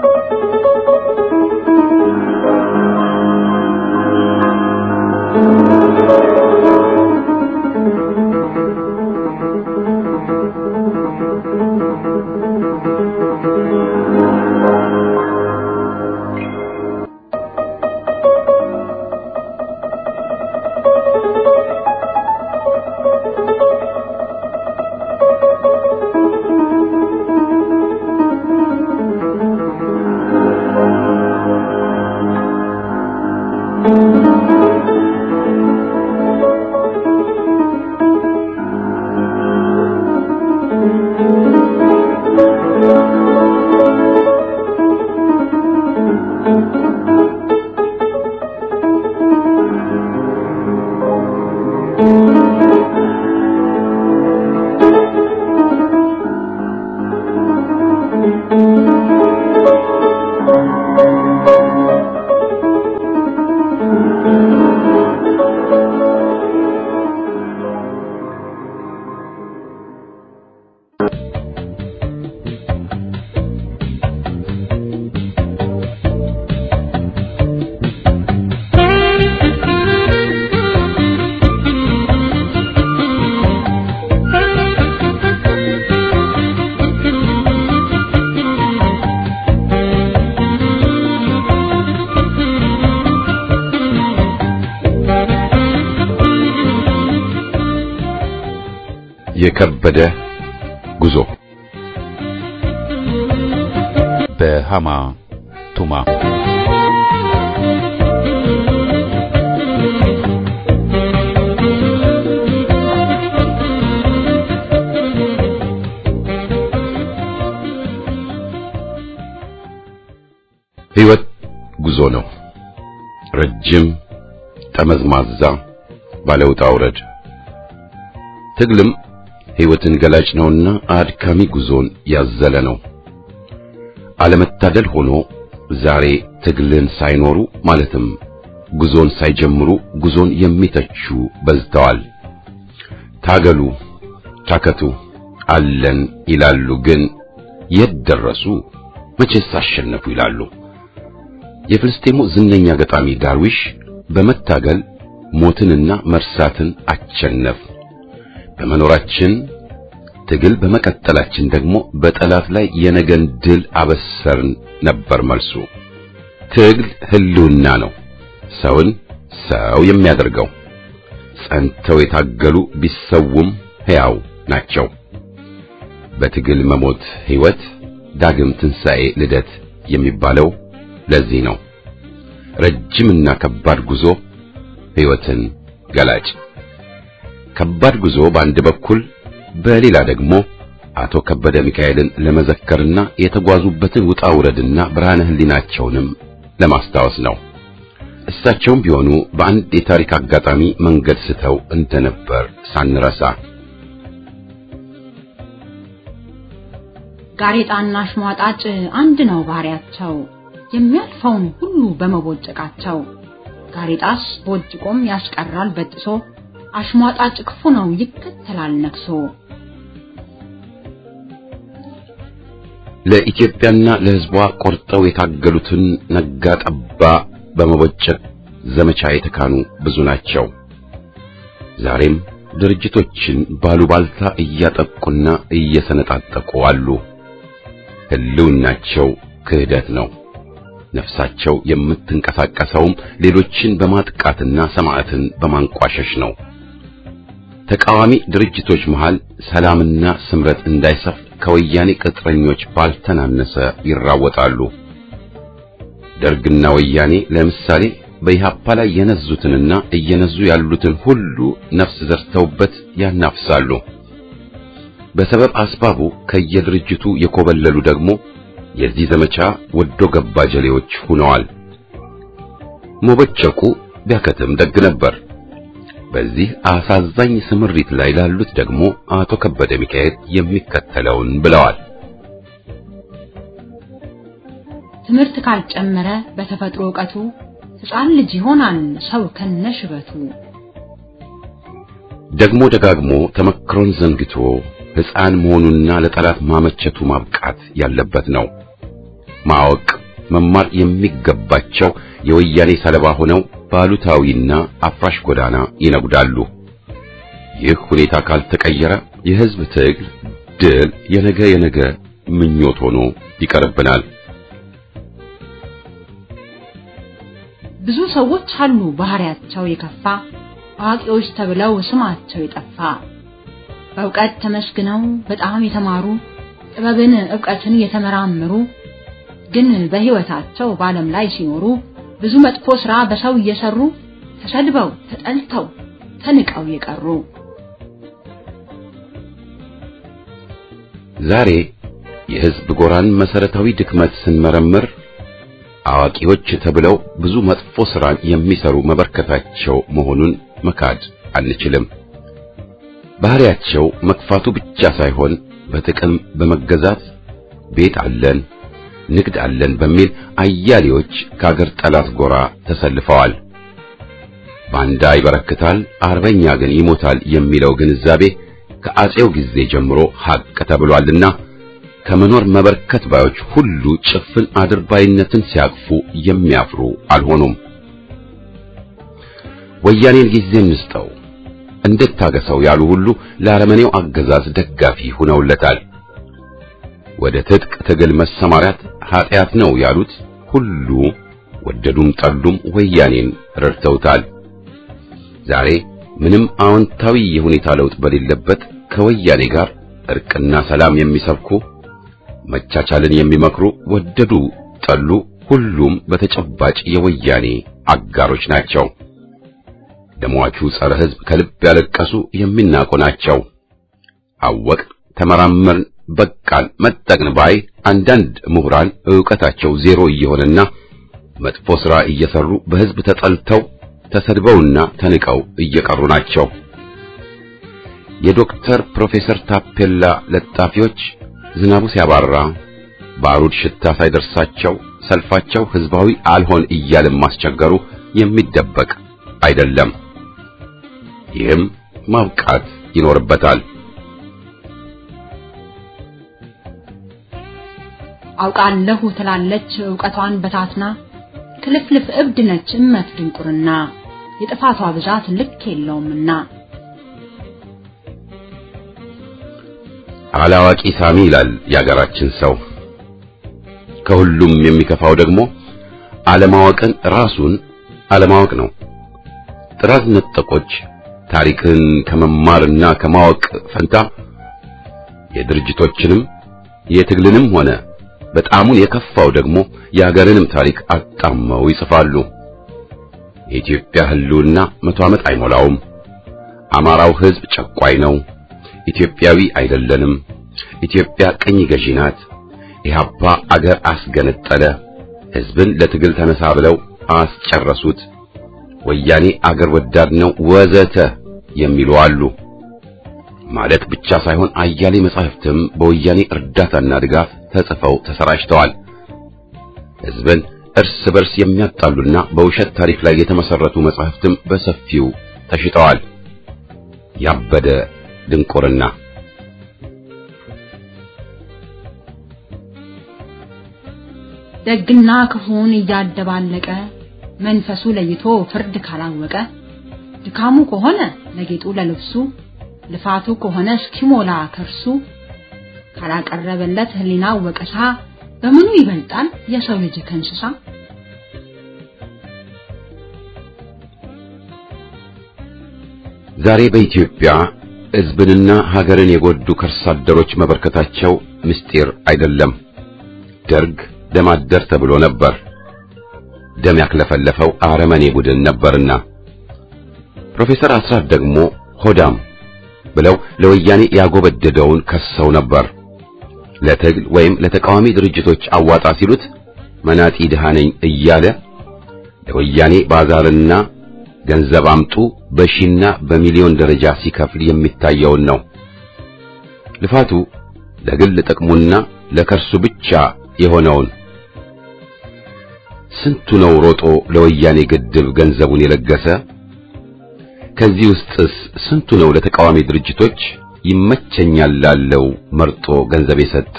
የከበደ ጉዞ በሃማ ቱማ። ሕይወት ጉዞ ነው። ረጅም፣ ጠመዝማዛ፣ ባለውጣ ውረድ። ትግልም ሕይወትን ገላጭ ነውና አድካሚ ጉዞን ያዘለ ነው። አለመታደል ሆኖ ዛሬ ትግልን ሳይኖሩ ማለትም ጉዞን ሳይጀምሩ ጉዞን የሚተቹ በዝተዋል። ታገሉ ታከቱ አለን ይላሉ፣ ግን የት ደረሱ? መቼስ አሸነፉ ይላሉ። የፍልስጤሙ ዝነኛ ገጣሚ ዳርዊሽ በመታገል ሞትንና መርሳትን አቸነፍ፣ በመኖራችን ትግል በመቀጠላችን ደግሞ በጠላት ላይ የነገን ድል አበሰርን ነበር መልሱ። ትግል ህልውና ነው ሰውን ሰው የሚያደርገው። ጸንተው የታገሉ ቢሰውም ሕያው ናቸው። በትግል መሞት ሕይወት፣ ዳግም ትንሣኤ ልደት የሚባለው ለዚህ ነው። ረጅምና ከባድ ጉዞ ሕይወትን ገላጭ። ከባድ ጉዞ በአንድ በኩል፣ በሌላ ደግሞ አቶ ከበደ ሚካኤልን ለመዘከርና የተጓዙበትን ውጣ ውረድና ብርሃነ ህሊናቸውንም ለማስታወስ ነው። እሳቸውም ቢሆኑ በአንድ የታሪክ አጋጣሚ መንገድ ስተው እንደነበር ሳንረሳ። ጋሬጣና አሽሟጣጭ አንድ ነው ባህሪያቸው፣ የሚያልፈውን ሁሉ በመቦጨቃቸው። ጋሬጣስ ቦጭቆም ያስቀራል በጥሶ፣ አሽሟጣጭ ክፉ ነው ይከተላል ነክሶ። ለኢትዮጵያና ለሕዝቧ ቆርጠው የታገሉትን ነጋ ጠባ በመቦጨቅ ዘመቻ የተካኑ ብዙ ናቸው። ዛሬም ድርጅቶችን ባሉባልታ እያጠቁና እየሰነጣጠቁ አሉ። ህልውናቸው ክህደት ነው። ነፍሳቸው የምትንቀሳቀሰውም ሌሎችን በማጥቃትና ሰማዕትን በማንቋሸሽ ነው። ተቃዋሚ ድርጅቶች መሃል ሰላምና ስምረት እንዳይሰፍ ከወያኔ ቅጥረኞች ባልተናነሰ ይራወጣሉ። ደርግና ወያኔ ለምሳሌ በኢህአፓ ላይ የነዙትንና እየነዙ ያሉትን ሁሉ ነፍስ ዘርተውበት ያናፍሳሉ። በሰበብ አስባቡ ከየድርጅቱ የኮበለሉ ደግሞ የዚህ ዘመቻ ወዶ ገባ ጀሌዎች ሆነዋል። መቦጨቁ ቢያከትም ደግ ነበር። በዚህ አሳዛኝ ስምሪት ላይ ላሉት ደግሞ አቶ ከበደ ሚካኤል የሚከተለውን ብለዋል። ትምህርት ካልጨመረ በተፈጥሮ ዕውቀቱ ሕፃን ልጅ ይሆናል ሰው ከነሽበቱ። ደግሞ ደጋግሞ ተመክሮን ዘንግቶ ሕፃን መሆኑና ለጠላት ማመቸቱ ማብቃት ያለበት ነው። ማወቅ መማር የሚገባቸው የወያኔ ሰለባ ሆነው ባሉታዊና አፍራሽ ጎዳና ይነጉዳሉ። ይህ ሁኔታ ካልተቀየረ የሕዝብ ትግል ድል የነገ የነገ ምኞት ሆኖ ይቀርብናል። ብዙ ሰዎች አሉ ባህሪያቸው የከፋ፣ አዋቂዎች ተብለው ስማቸው የጠፋ። በእውቀት ተመስግነው በጣም የተማሩ፣ ጥበብን ዕውቀትን የተመራመሩ፣ ግን በሕይወታቸው በዓለም ላይ ሲኖሩ ብዙ መጥፎ ሥራ በሰው እየሰሩ ተሰድበው ተጠልተው ተንቀው የቀሩ። ዛሬ የሕዝብ ጎራን መሰረታዊ ድክመት ስንመረምር አዋቂዎች ተብለው ብዙ መጥፎ ሥራን የሚሰሩ መበርከታቸው መሆኑን መካድ አንችልም። ባህሪያቸው መክፋቱ ብቻ ሳይሆን በጥቅም በመገዛት ቤት አለን ንግድ አለን በሚል አያሌዎች ከአገር ጠላት ጎራ ተሰልፈዋል። ባንዳ ይበረክታል አርበኛ ግን ይሞታል የሚለው ግንዛቤ ከአጼው ጊዜ ጀምሮ ሐቅ ተብሏልና ከመኖር መበርከት ባዮች ሁሉ ጭፍን አድርባይነትን ሲያቅፉ የሚያፍሩ አልሆኑም። ወያኔን ጊዜ እንስጠው እንድታገሰው ያሉ ሁሉ ለአረመኔው አገዛዝ ደጋፊ ሆነውለታል። ወደ ትጥቅ ትግል መሰማራት ኃጢአት ነው ያሉት ሁሉ ወደዱም ጠሉም ወያኔን ረድተውታል። ዛሬ ምንም አዎንታዊ የሁኔታ ለውጥ በሌለበት ከወያኔ ጋር እርቅና ሰላም የሚሰብኩ መቻቻልን የሚመክሩ ወደዱ ጠሉ ሁሉም በተጨባጭ የወያኔ አጋሮች ናቸው። ደሟቹ ጸረ ሕዝብ ከልብ ያለቀሱ የሚናቁ ናቸው። አወቅ ተመራመርን በቃን መጠቅን ባይ አንዳንድ ምሁራን ዕውቀታቸው ዜሮ እየሆነና መጥፎ ሥራ እየሰሩ በሕዝብ ተጠልተው ተሰድበውና ተንቀው እየቀሩ ናቸው። የዶክተር ፕሮፌሰር ታፔላ ለጣፊዎች ዝናቡ ሲያባራ ባሩድ ሽታ ሳይደርሳቸው ሰልፋቸው ህዝባዊ አልሆን እያለም ማስቸገሩ የሚደበቅ አይደለም። ይህም ማብቃት ይኖርበታል። አውቃለሁ ትላለች ዕውቀቷን በታትና ክልፍልፍ እብድ ነች እመት ድንቁርና የጥፋቷ ብዛት ልክ የለውምና። አላዋቂ ሳሚ ይላል ያገራችን ሰው። ከሁሉም የሚከፋው ደግሞ አለማወቅን ራሱን አለማወቅ ነው። ጥራት ነጠቆች ታሪክን ከመማርና ከማወቅ ፈንታ የድርጅቶችንም የትግልንም ሆነ በጣሙን የከፋው ደግሞ የሀገርንም ታሪክ አጣመው ይጽፋሉ። የኢትዮጵያ ህልውና መቶ ዓመት አይሞላውም። አማራው ህዝብ ጨቋይ ነው። ኢትዮጵያዊ አይደለንም። ኢትዮጵያ ቅኝ ገዢ ናት። ኢህአፓ አገር አስገነጠለ። ህዝብን ለትግል ተነሳ ብለው አስጨረሱት። ወያኔ አገር ወዳድ ነው ወዘተ የሚሉ አሉ። ማለት ብቻ ሳይሆን አያሌ መጻሕፍትም በወያኔ እርዳታና ድጋፍ ተጽፈው ተሰራጭተዋል። ህዝብን እርስ በርስ የሚያጣሉና በውሸት ታሪክ ላይ የተመሰረቱ መጻሕፍትም በሰፊው ተሽጠዋል። ያበደ ድንቁርና። ደግና ክፉን እያደባለቀ መንፈሱ ለይቶ ፍርድ ካላወቀ ድካሙ ከሆነ ለጌጡ ለልብሱ ልፋቱ ከሆነ እስኪሞላ ከርሱ ካላቀረበለት ህሊናው ወቀሳ በምኑ ይበልጣል የሰው ልጅ ከእንስሳ? ዛሬ በኢትዮጵያ ህዝብንና ሀገርን የጎዱ ከርሳ አደሮች መበርከታቸው ምስጢር አይደለም። ደርግ ደማደር ተብሎ ነበር። ደም ያክለፈለፈው አረመኔ ቡድን ነበርና ፕሮፌሰር አስራት ደግሞ ሆዳም ብለው ለወያኔ ያጎበደደውን ከሰው ነበር። ለትግል ወይም ለተቃዋሚ ድርጅቶች አዋጣ ሲሉት መናጢ ድሃ ነኝ እያለ ለወያኔ ባዛርና ገንዘብ አምጡ በሺና በሚሊዮን ደረጃ ሲከፍል የሚታየውን ነው። ልፋቱ ለግል ጥቅሙና ለከርሱ ብቻ የሆነውን ስንቱ ነው ሮጦ ለወያኔ ግድብ ገንዘቡን የለገሰ? ከዚህ ውስጥስ ስንቱ ነው ለተቃዋሚ ድርጅቶች ይመቸኛል ላለው መርጦ ገንዘብ የሰጠ?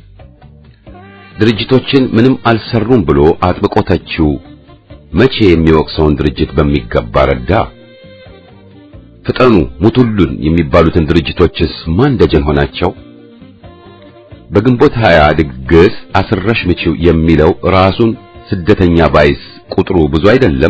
ድርጅቶችን ምንም አልሰሩም ብሎ አጥብቆ ተቺው መቼ የሚወቅሰውን ድርጅት በሚገባ ረዳ? ፍጠኑ ሙቱሉን የሚባሉትን ድርጅቶችስ ማን ደጀን ሆናቸው? በግንቦት ሀያ ድግስ አስረሽ ምቺው የሚለው ራሱን ስደተኛ ባይስ ቁጥሩ ብዙ አይደለም?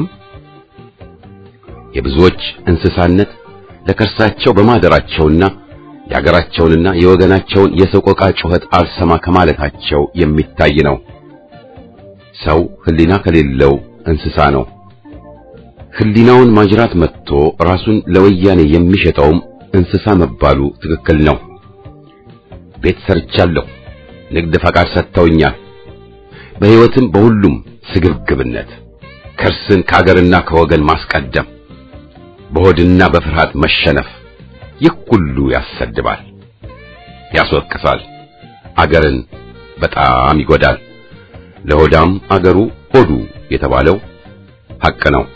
የብዙዎች እንስሳነት ለከርሳቸው በማደራቸውና የሀገራቸውንና የወገናቸውን የሰቆቃ ጩኸት አልሰማ ከማለታቸው የሚታይ ነው። ሰው ህሊና ከሌለው እንስሳ ነው። ህሊናውን ማጅራት መጥቶ ራሱን ለወያኔ የሚሸጠውም እንስሳ መባሉ ትክክል ነው። ቤት ሰርቻለሁ፣ ንግድ ፈቃድ ሰጥተውኛል፣ በህይወትም በሁሉም ስግብግብነት ከርስን ከሀገርና ከወገን ማስቀደም በሆድና በፍርሃት መሸነፍ ይህ ሁሉ ያሰድባል፣ ያስወቅሳል፣ አገርን በጣም ይጎዳል። ለሆዳም አገሩ ሆዱ የተባለው ሐቅ ነው።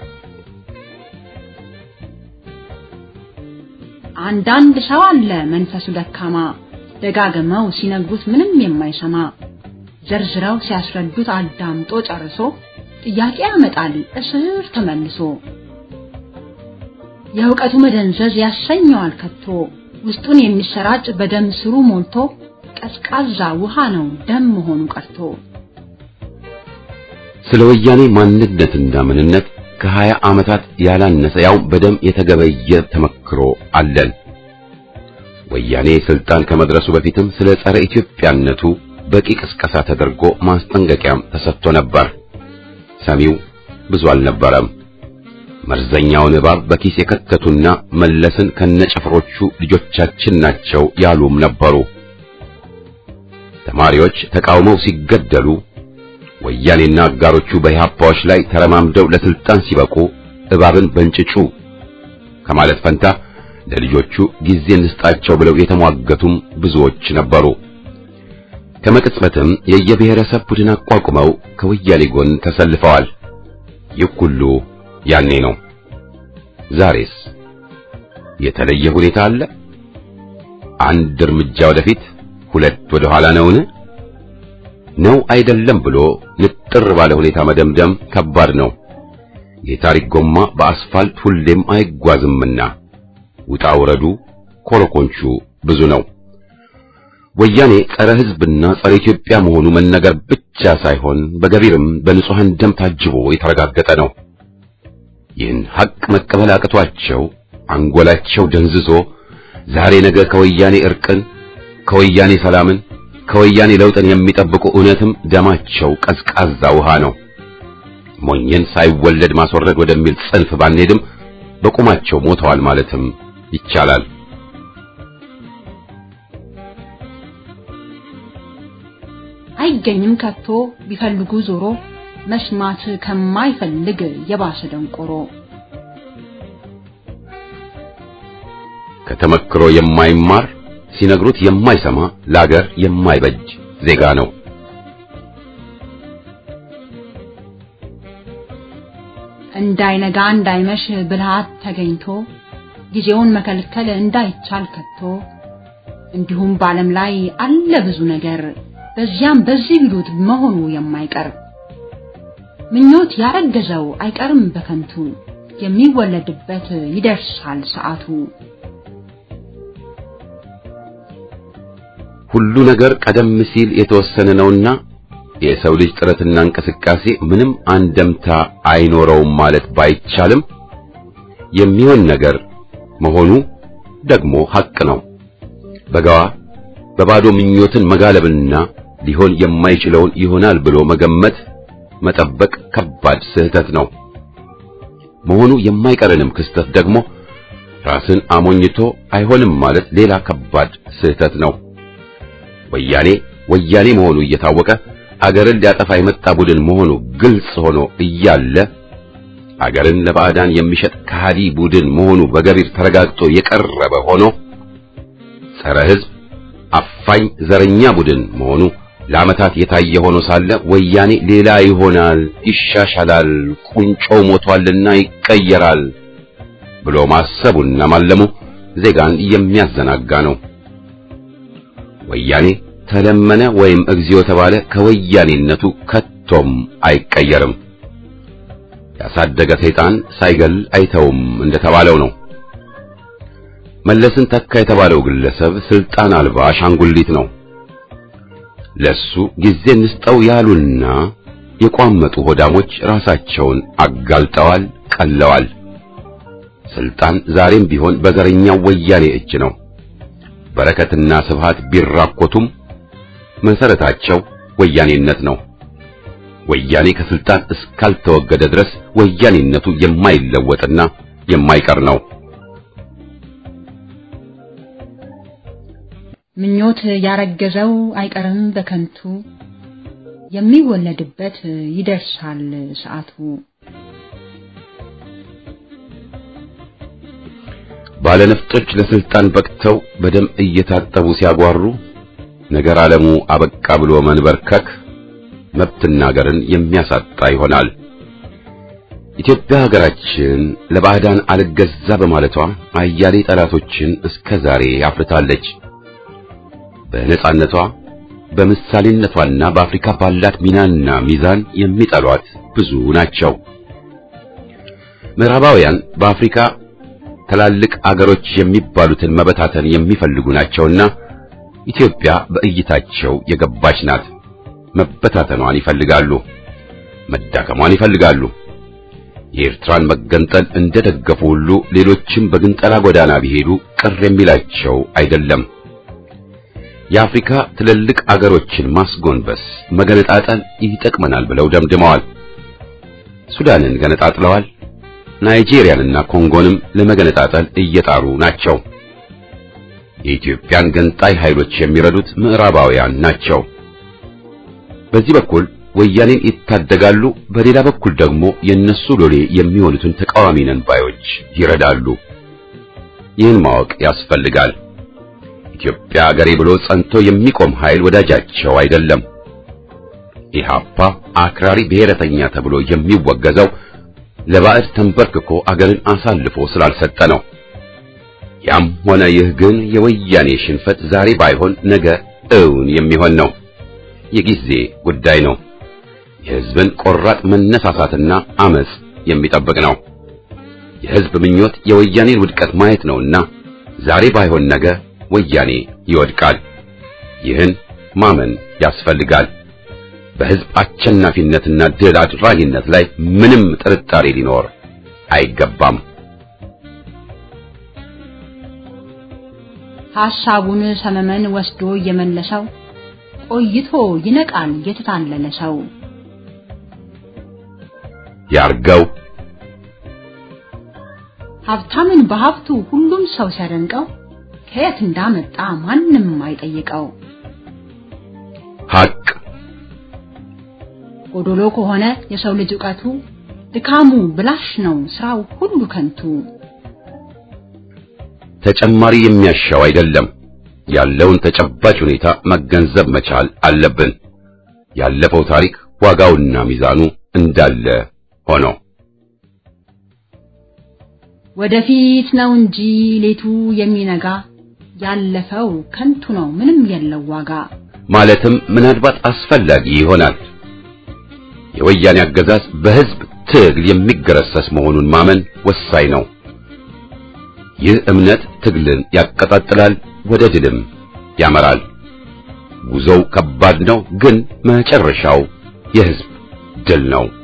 አንዳንድ ሰው አለ መንፈሱ ደካማ ደጋግመው ሲነግሩት ምንም የማይሰማ ዘርዝረው ሲያስረዱት አዳምጦ ጨርሶ ጥያቄ ያመጣል እስር ተመልሶ። የእውቀቱ መደንዘዝ ያሰኘዋል ከቶ ውስጡን የሚሰራጭ በደም ስሩ ሞልቶ ቀዝቃዛ ውሃ ነው ደም መሆኑ ቀርቶ። ስለ ወያኔ ማንነትና ምንነት ከሀያ ዓመታት ያላነሰ ያው በደም የተገበየ ተመክሮ አለን። ወያኔ ስልጣን ከመድረሱ በፊትም ስለ ጸረ ኢትዮጵያነቱ በቂ ቅስቀሳ ተደርጎ ማስጠንቀቂያም ተሰጥቶ ነበር። ሰሚው ብዙ አልነበረም። መርዘኛውን እባብ በኪስ የከተቱና መለስን ከነጭፍሮቹ ልጆቻችን ናቸው ያሉም ነበሩ። ተማሪዎች ተቃውመው ሲገደሉ ወያኔና አጋሮቹ በኢህአፓዎች ላይ ተረማምደው ለስልጣን ሲበቁ እባብን በእንጭጩ ከማለት ፈንታ ለልጆቹ ጊዜ እንስጣቸው ብለው የተሟገቱም ብዙዎች ነበሩ። ከመቅጽበትም የየብሔረሰብ ቡድን አቋቁመው ከወያኔ ጎን ተሰልፈዋል። ይህ ሁሉ ያኔ ነው። ዛሬስ የተለየ ሁኔታ አለ? አንድ እርምጃ ወደፊት ሁለት ወደ ኋላ ነውን? ነው አይደለም ብሎ ንጥር ባለ ሁኔታ መደምደም ከባድ ነው። የታሪክ ጎማ በአስፋልት ሁሌም አይጓዝምና ውጣ ውረዱ ኮረኮንቹ ብዙ ነው። ወያኔ ጸረ ሕዝብና ጸረ ኢትዮጵያ መሆኑ መነገር ብቻ ሳይሆን በገቢርም በንጹሃን ደም ታጅቦ የተረጋገጠ ነው። ይህን ሐቅ መቀበል አቅቷቸው አንጎላቸው ደንዝዞ ዛሬ ነገ ከወያኔ እርቅን፣ ከወያኔ ሰላምን፣ ከወያኔ ለውጥን የሚጠብቁ እውነትም ደማቸው ቀዝቃዛ ውሃ ነው። ሞኝን ሳይወለድ ማስወረድ ወደሚል ጽንፍ ባንሄድም በቁማቸው ሞተዋል ማለትም ይቻላል። አይገኝም ከቶ ቢፈልጉ ዞሮ መስማት ከማይፈልግ የባሰ ደንቆሮ። ከተመክሮ የማይማር ሲነግሩት የማይሰማ ለአገር የማይበጅ ዜጋ ነው። እንዳይነጋ እንዳይመሽ ብልሃት ተገኝቶ ጊዜውን መከልከል እንዳይቻል ከቶ እንዲሁም በዓለም ላይ አለ ብዙ ነገር በዚያም በዚህ ቢሉት መሆኑ የማይቀር ምኞት ያረገዘው አይቀርም በከንቱ የሚወለድበት ይደርሳል ሰዓቱ። ሁሉ ነገር ቀደም ሲል የተወሰነ ነውና የሰው ልጅ ጥረትና እንቅስቃሴ ምንም አንደምታ አይኖረውም ማለት ባይቻልም የሚሆን ነገር መሆኑ ደግሞ ሐቅ ነው። በጋዋ በባዶ ምኞትን መጋለብና ሊሆን የማይችለውን ይሆናል ብሎ መገመት መጠበቅ ከባድ ስህተት ነው። መሆኑ የማይቀርንም ክስተት ደግሞ ራስን አሞኝቶ አይሆንም ማለት ሌላ ከባድ ስህተት ነው። ወያኔ ወያኔ መሆኑ እየታወቀ አገርን ሊያጠፋ የመጣ ቡድን መሆኑ ግልጽ ሆኖ እያለ አገርን ለባዕዳን የሚሸጥ ከሃዲ ቡድን መሆኑ በገቢር ተረጋግጦ የቀረበ ሆኖ ጸረ ሕዝብ አፋኝ ዘረኛ ቡድን መሆኑ ለዓመታት የታየ ሆኖ ሳለ ወያኔ ሌላ ይሆናል፣ ይሻሻላል፣ ቁንጮው ሞቷልና ይቀየራል ብሎ ማሰቡና ማለሙ ዜጋን የሚያዘናጋ ነው። ወያኔ ተለመነ ወይም እግዚኦ ተባለ ከወያኔነቱ ከቶም አይቀየርም። ያሳደገ ሰይጣን ሳይገል አይተውም እንደተባለው ነው። መለስን ተካ የተባለው ግለሰብ ስልጣን አልባ አሻንጉሊት ነው። ለሱ ጊዜ እንስጠው ያሉና የቋመጡ ሆዳሞች ራሳቸውን አጋልጠዋል፣ ቀለዋል። ስልጣን ዛሬም ቢሆን በዘረኛው ወያኔ እጅ ነው። በረከትና ስብሃት ቢራኮቱም መሰረታቸው ወያኔነት ነው። ወያኔ ከስልጣን እስካልተወገደ ድረስ ወያኔነቱ የማይለወጥና የማይቀር ነው። ምኞት ያረገዘው አይቀርም በከንቱ የሚወለድበት ይደርሳል ሰዓቱ። ባለነፍጦች ለስልጣን በቅተው በደም እየታጠቡ ሲያጓሩ ነገር ዓለሙ አበቃ ብሎ መንበርከክ መብትና ሀገርን የሚያሳጣ ይሆናል። ኢትዮጵያ ሀገራችን ለባዕዳን አልገዛ በማለቷ አያሌ ጠላቶችን እስከ ዛሬ አፍርታለች። በነጻነቷ በምሳሌነቷና በአፍሪካ ባላት ሚናና ሚዛን የሚጠሏት ብዙ ናቸው። ምዕራባውያን በአፍሪካ ትላልቅ አገሮች የሚባሉትን መበታተን የሚፈልጉ ናቸውና ኢትዮጵያ በእይታቸው የገባች ናት። መበታተኗን ይፈልጋሉ፣ መዳከሟን ይፈልጋሉ። የኤርትራን መገንጠል እንደደገፉ ሁሉ ሌሎችም በግንጠላ ጎዳና ቢሄዱ ቅር የሚላቸው አይደለም። የአፍሪካ ትልልቅ አገሮችን ማስጎንበስ መገነጣጠል ይጠቅመናል ብለው ደምድመዋል። ሱዳንን ገነጣጥለዋል። ናይጄሪያንና ኮንጎንም ለመገነጣጠል እየጣሩ ናቸው። የኢትዮጵያን ገንጣይ ኃይሎች የሚረዱት ምዕራባውያን ናቸው። በዚህ በኩል ወያኔን ይታደጋሉ፣ በሌላ በኩል ደግሞ የነሱ ሎሌ የሚሆኑትን ተቃዋሚ ነን ባዮች ይረዳሉ። ይህን ማወቅ ያስፈልጋል። ኢትዮጵያ ሀገሬ ብሎ ጸንቶ የሚቆም ኃይል ወዳጃቸው አይደለም። ኢህአፓ አክራሪ ብሔረተኛ ተብሎ የሚወገዘው ለባዕድ ተንበርክኮ አገርን አሳልፎ ስላልሰጠ ነው። ያም ሆነ ይህ ግን የወያኔ ሽንፈት ዛሬ ባይሆን ነገ እውን የሚሆን ነው። የጊዜ ጉዳይ ነው። የሕዝብን ቆራጥ መነሳሳትና አመጽ የሚጠብቅ ነው። የሕዝብ ምኞት የወያኔን ውድቀት ማየት ነውና ዛሬ ባይሆን ነገ ወያኔ ይወድቃል። ይህን ማመን ያስፈልጋል። በሕዝብ አሸናፊነትና ድል አድራጊነት ላይ ምንም ጥርጣሬ ሊኖር አይገባም። ሐሳቡን ሰመመን ወስዶ የመለሰው ቆይቶ ይነቃል የተታለለ ሰው። ያርገው ሀብታምን በሀብቱ ሁሉም ሰው ሲያደንቀው ከየት እንዳመጣ ማንም አይጠይቀው። ሐቅ ጎዶሎ ከሆነ የሰው ልጅ ዕውቀቱ ድካሙ ብላሽ ነው ስራው ሁሉ ከንቱ። ተጨማሪ የሚያሻው አይደለም። ያለውን ተጨባጭ ሁኔታ መገንዘብ መቻል አለብን። ያለፈው ታሪክ ዋጋውና ሚዛኑ እንዳለ ሆኖ ወደፊት ነው እንጂ ሌቱ የሚነጋ ያለፈው ከንቱ ነው ምንም የለው ዋጋ ማለትም ምናልባት አስፈላጊ ይሆናል። የወያኔ አገዛዝ በሕዝብ ትግል የሚገረሰስ መሆኑን ማመን ወሳኝ ነው። ይህ እምነት ትግልን ያቀጣጥላል፣ ወደ ድልም ያመራል። ጉዞው ከባድ ነው፣ ግን መጨረሻው የሕዝብ ድል ነው።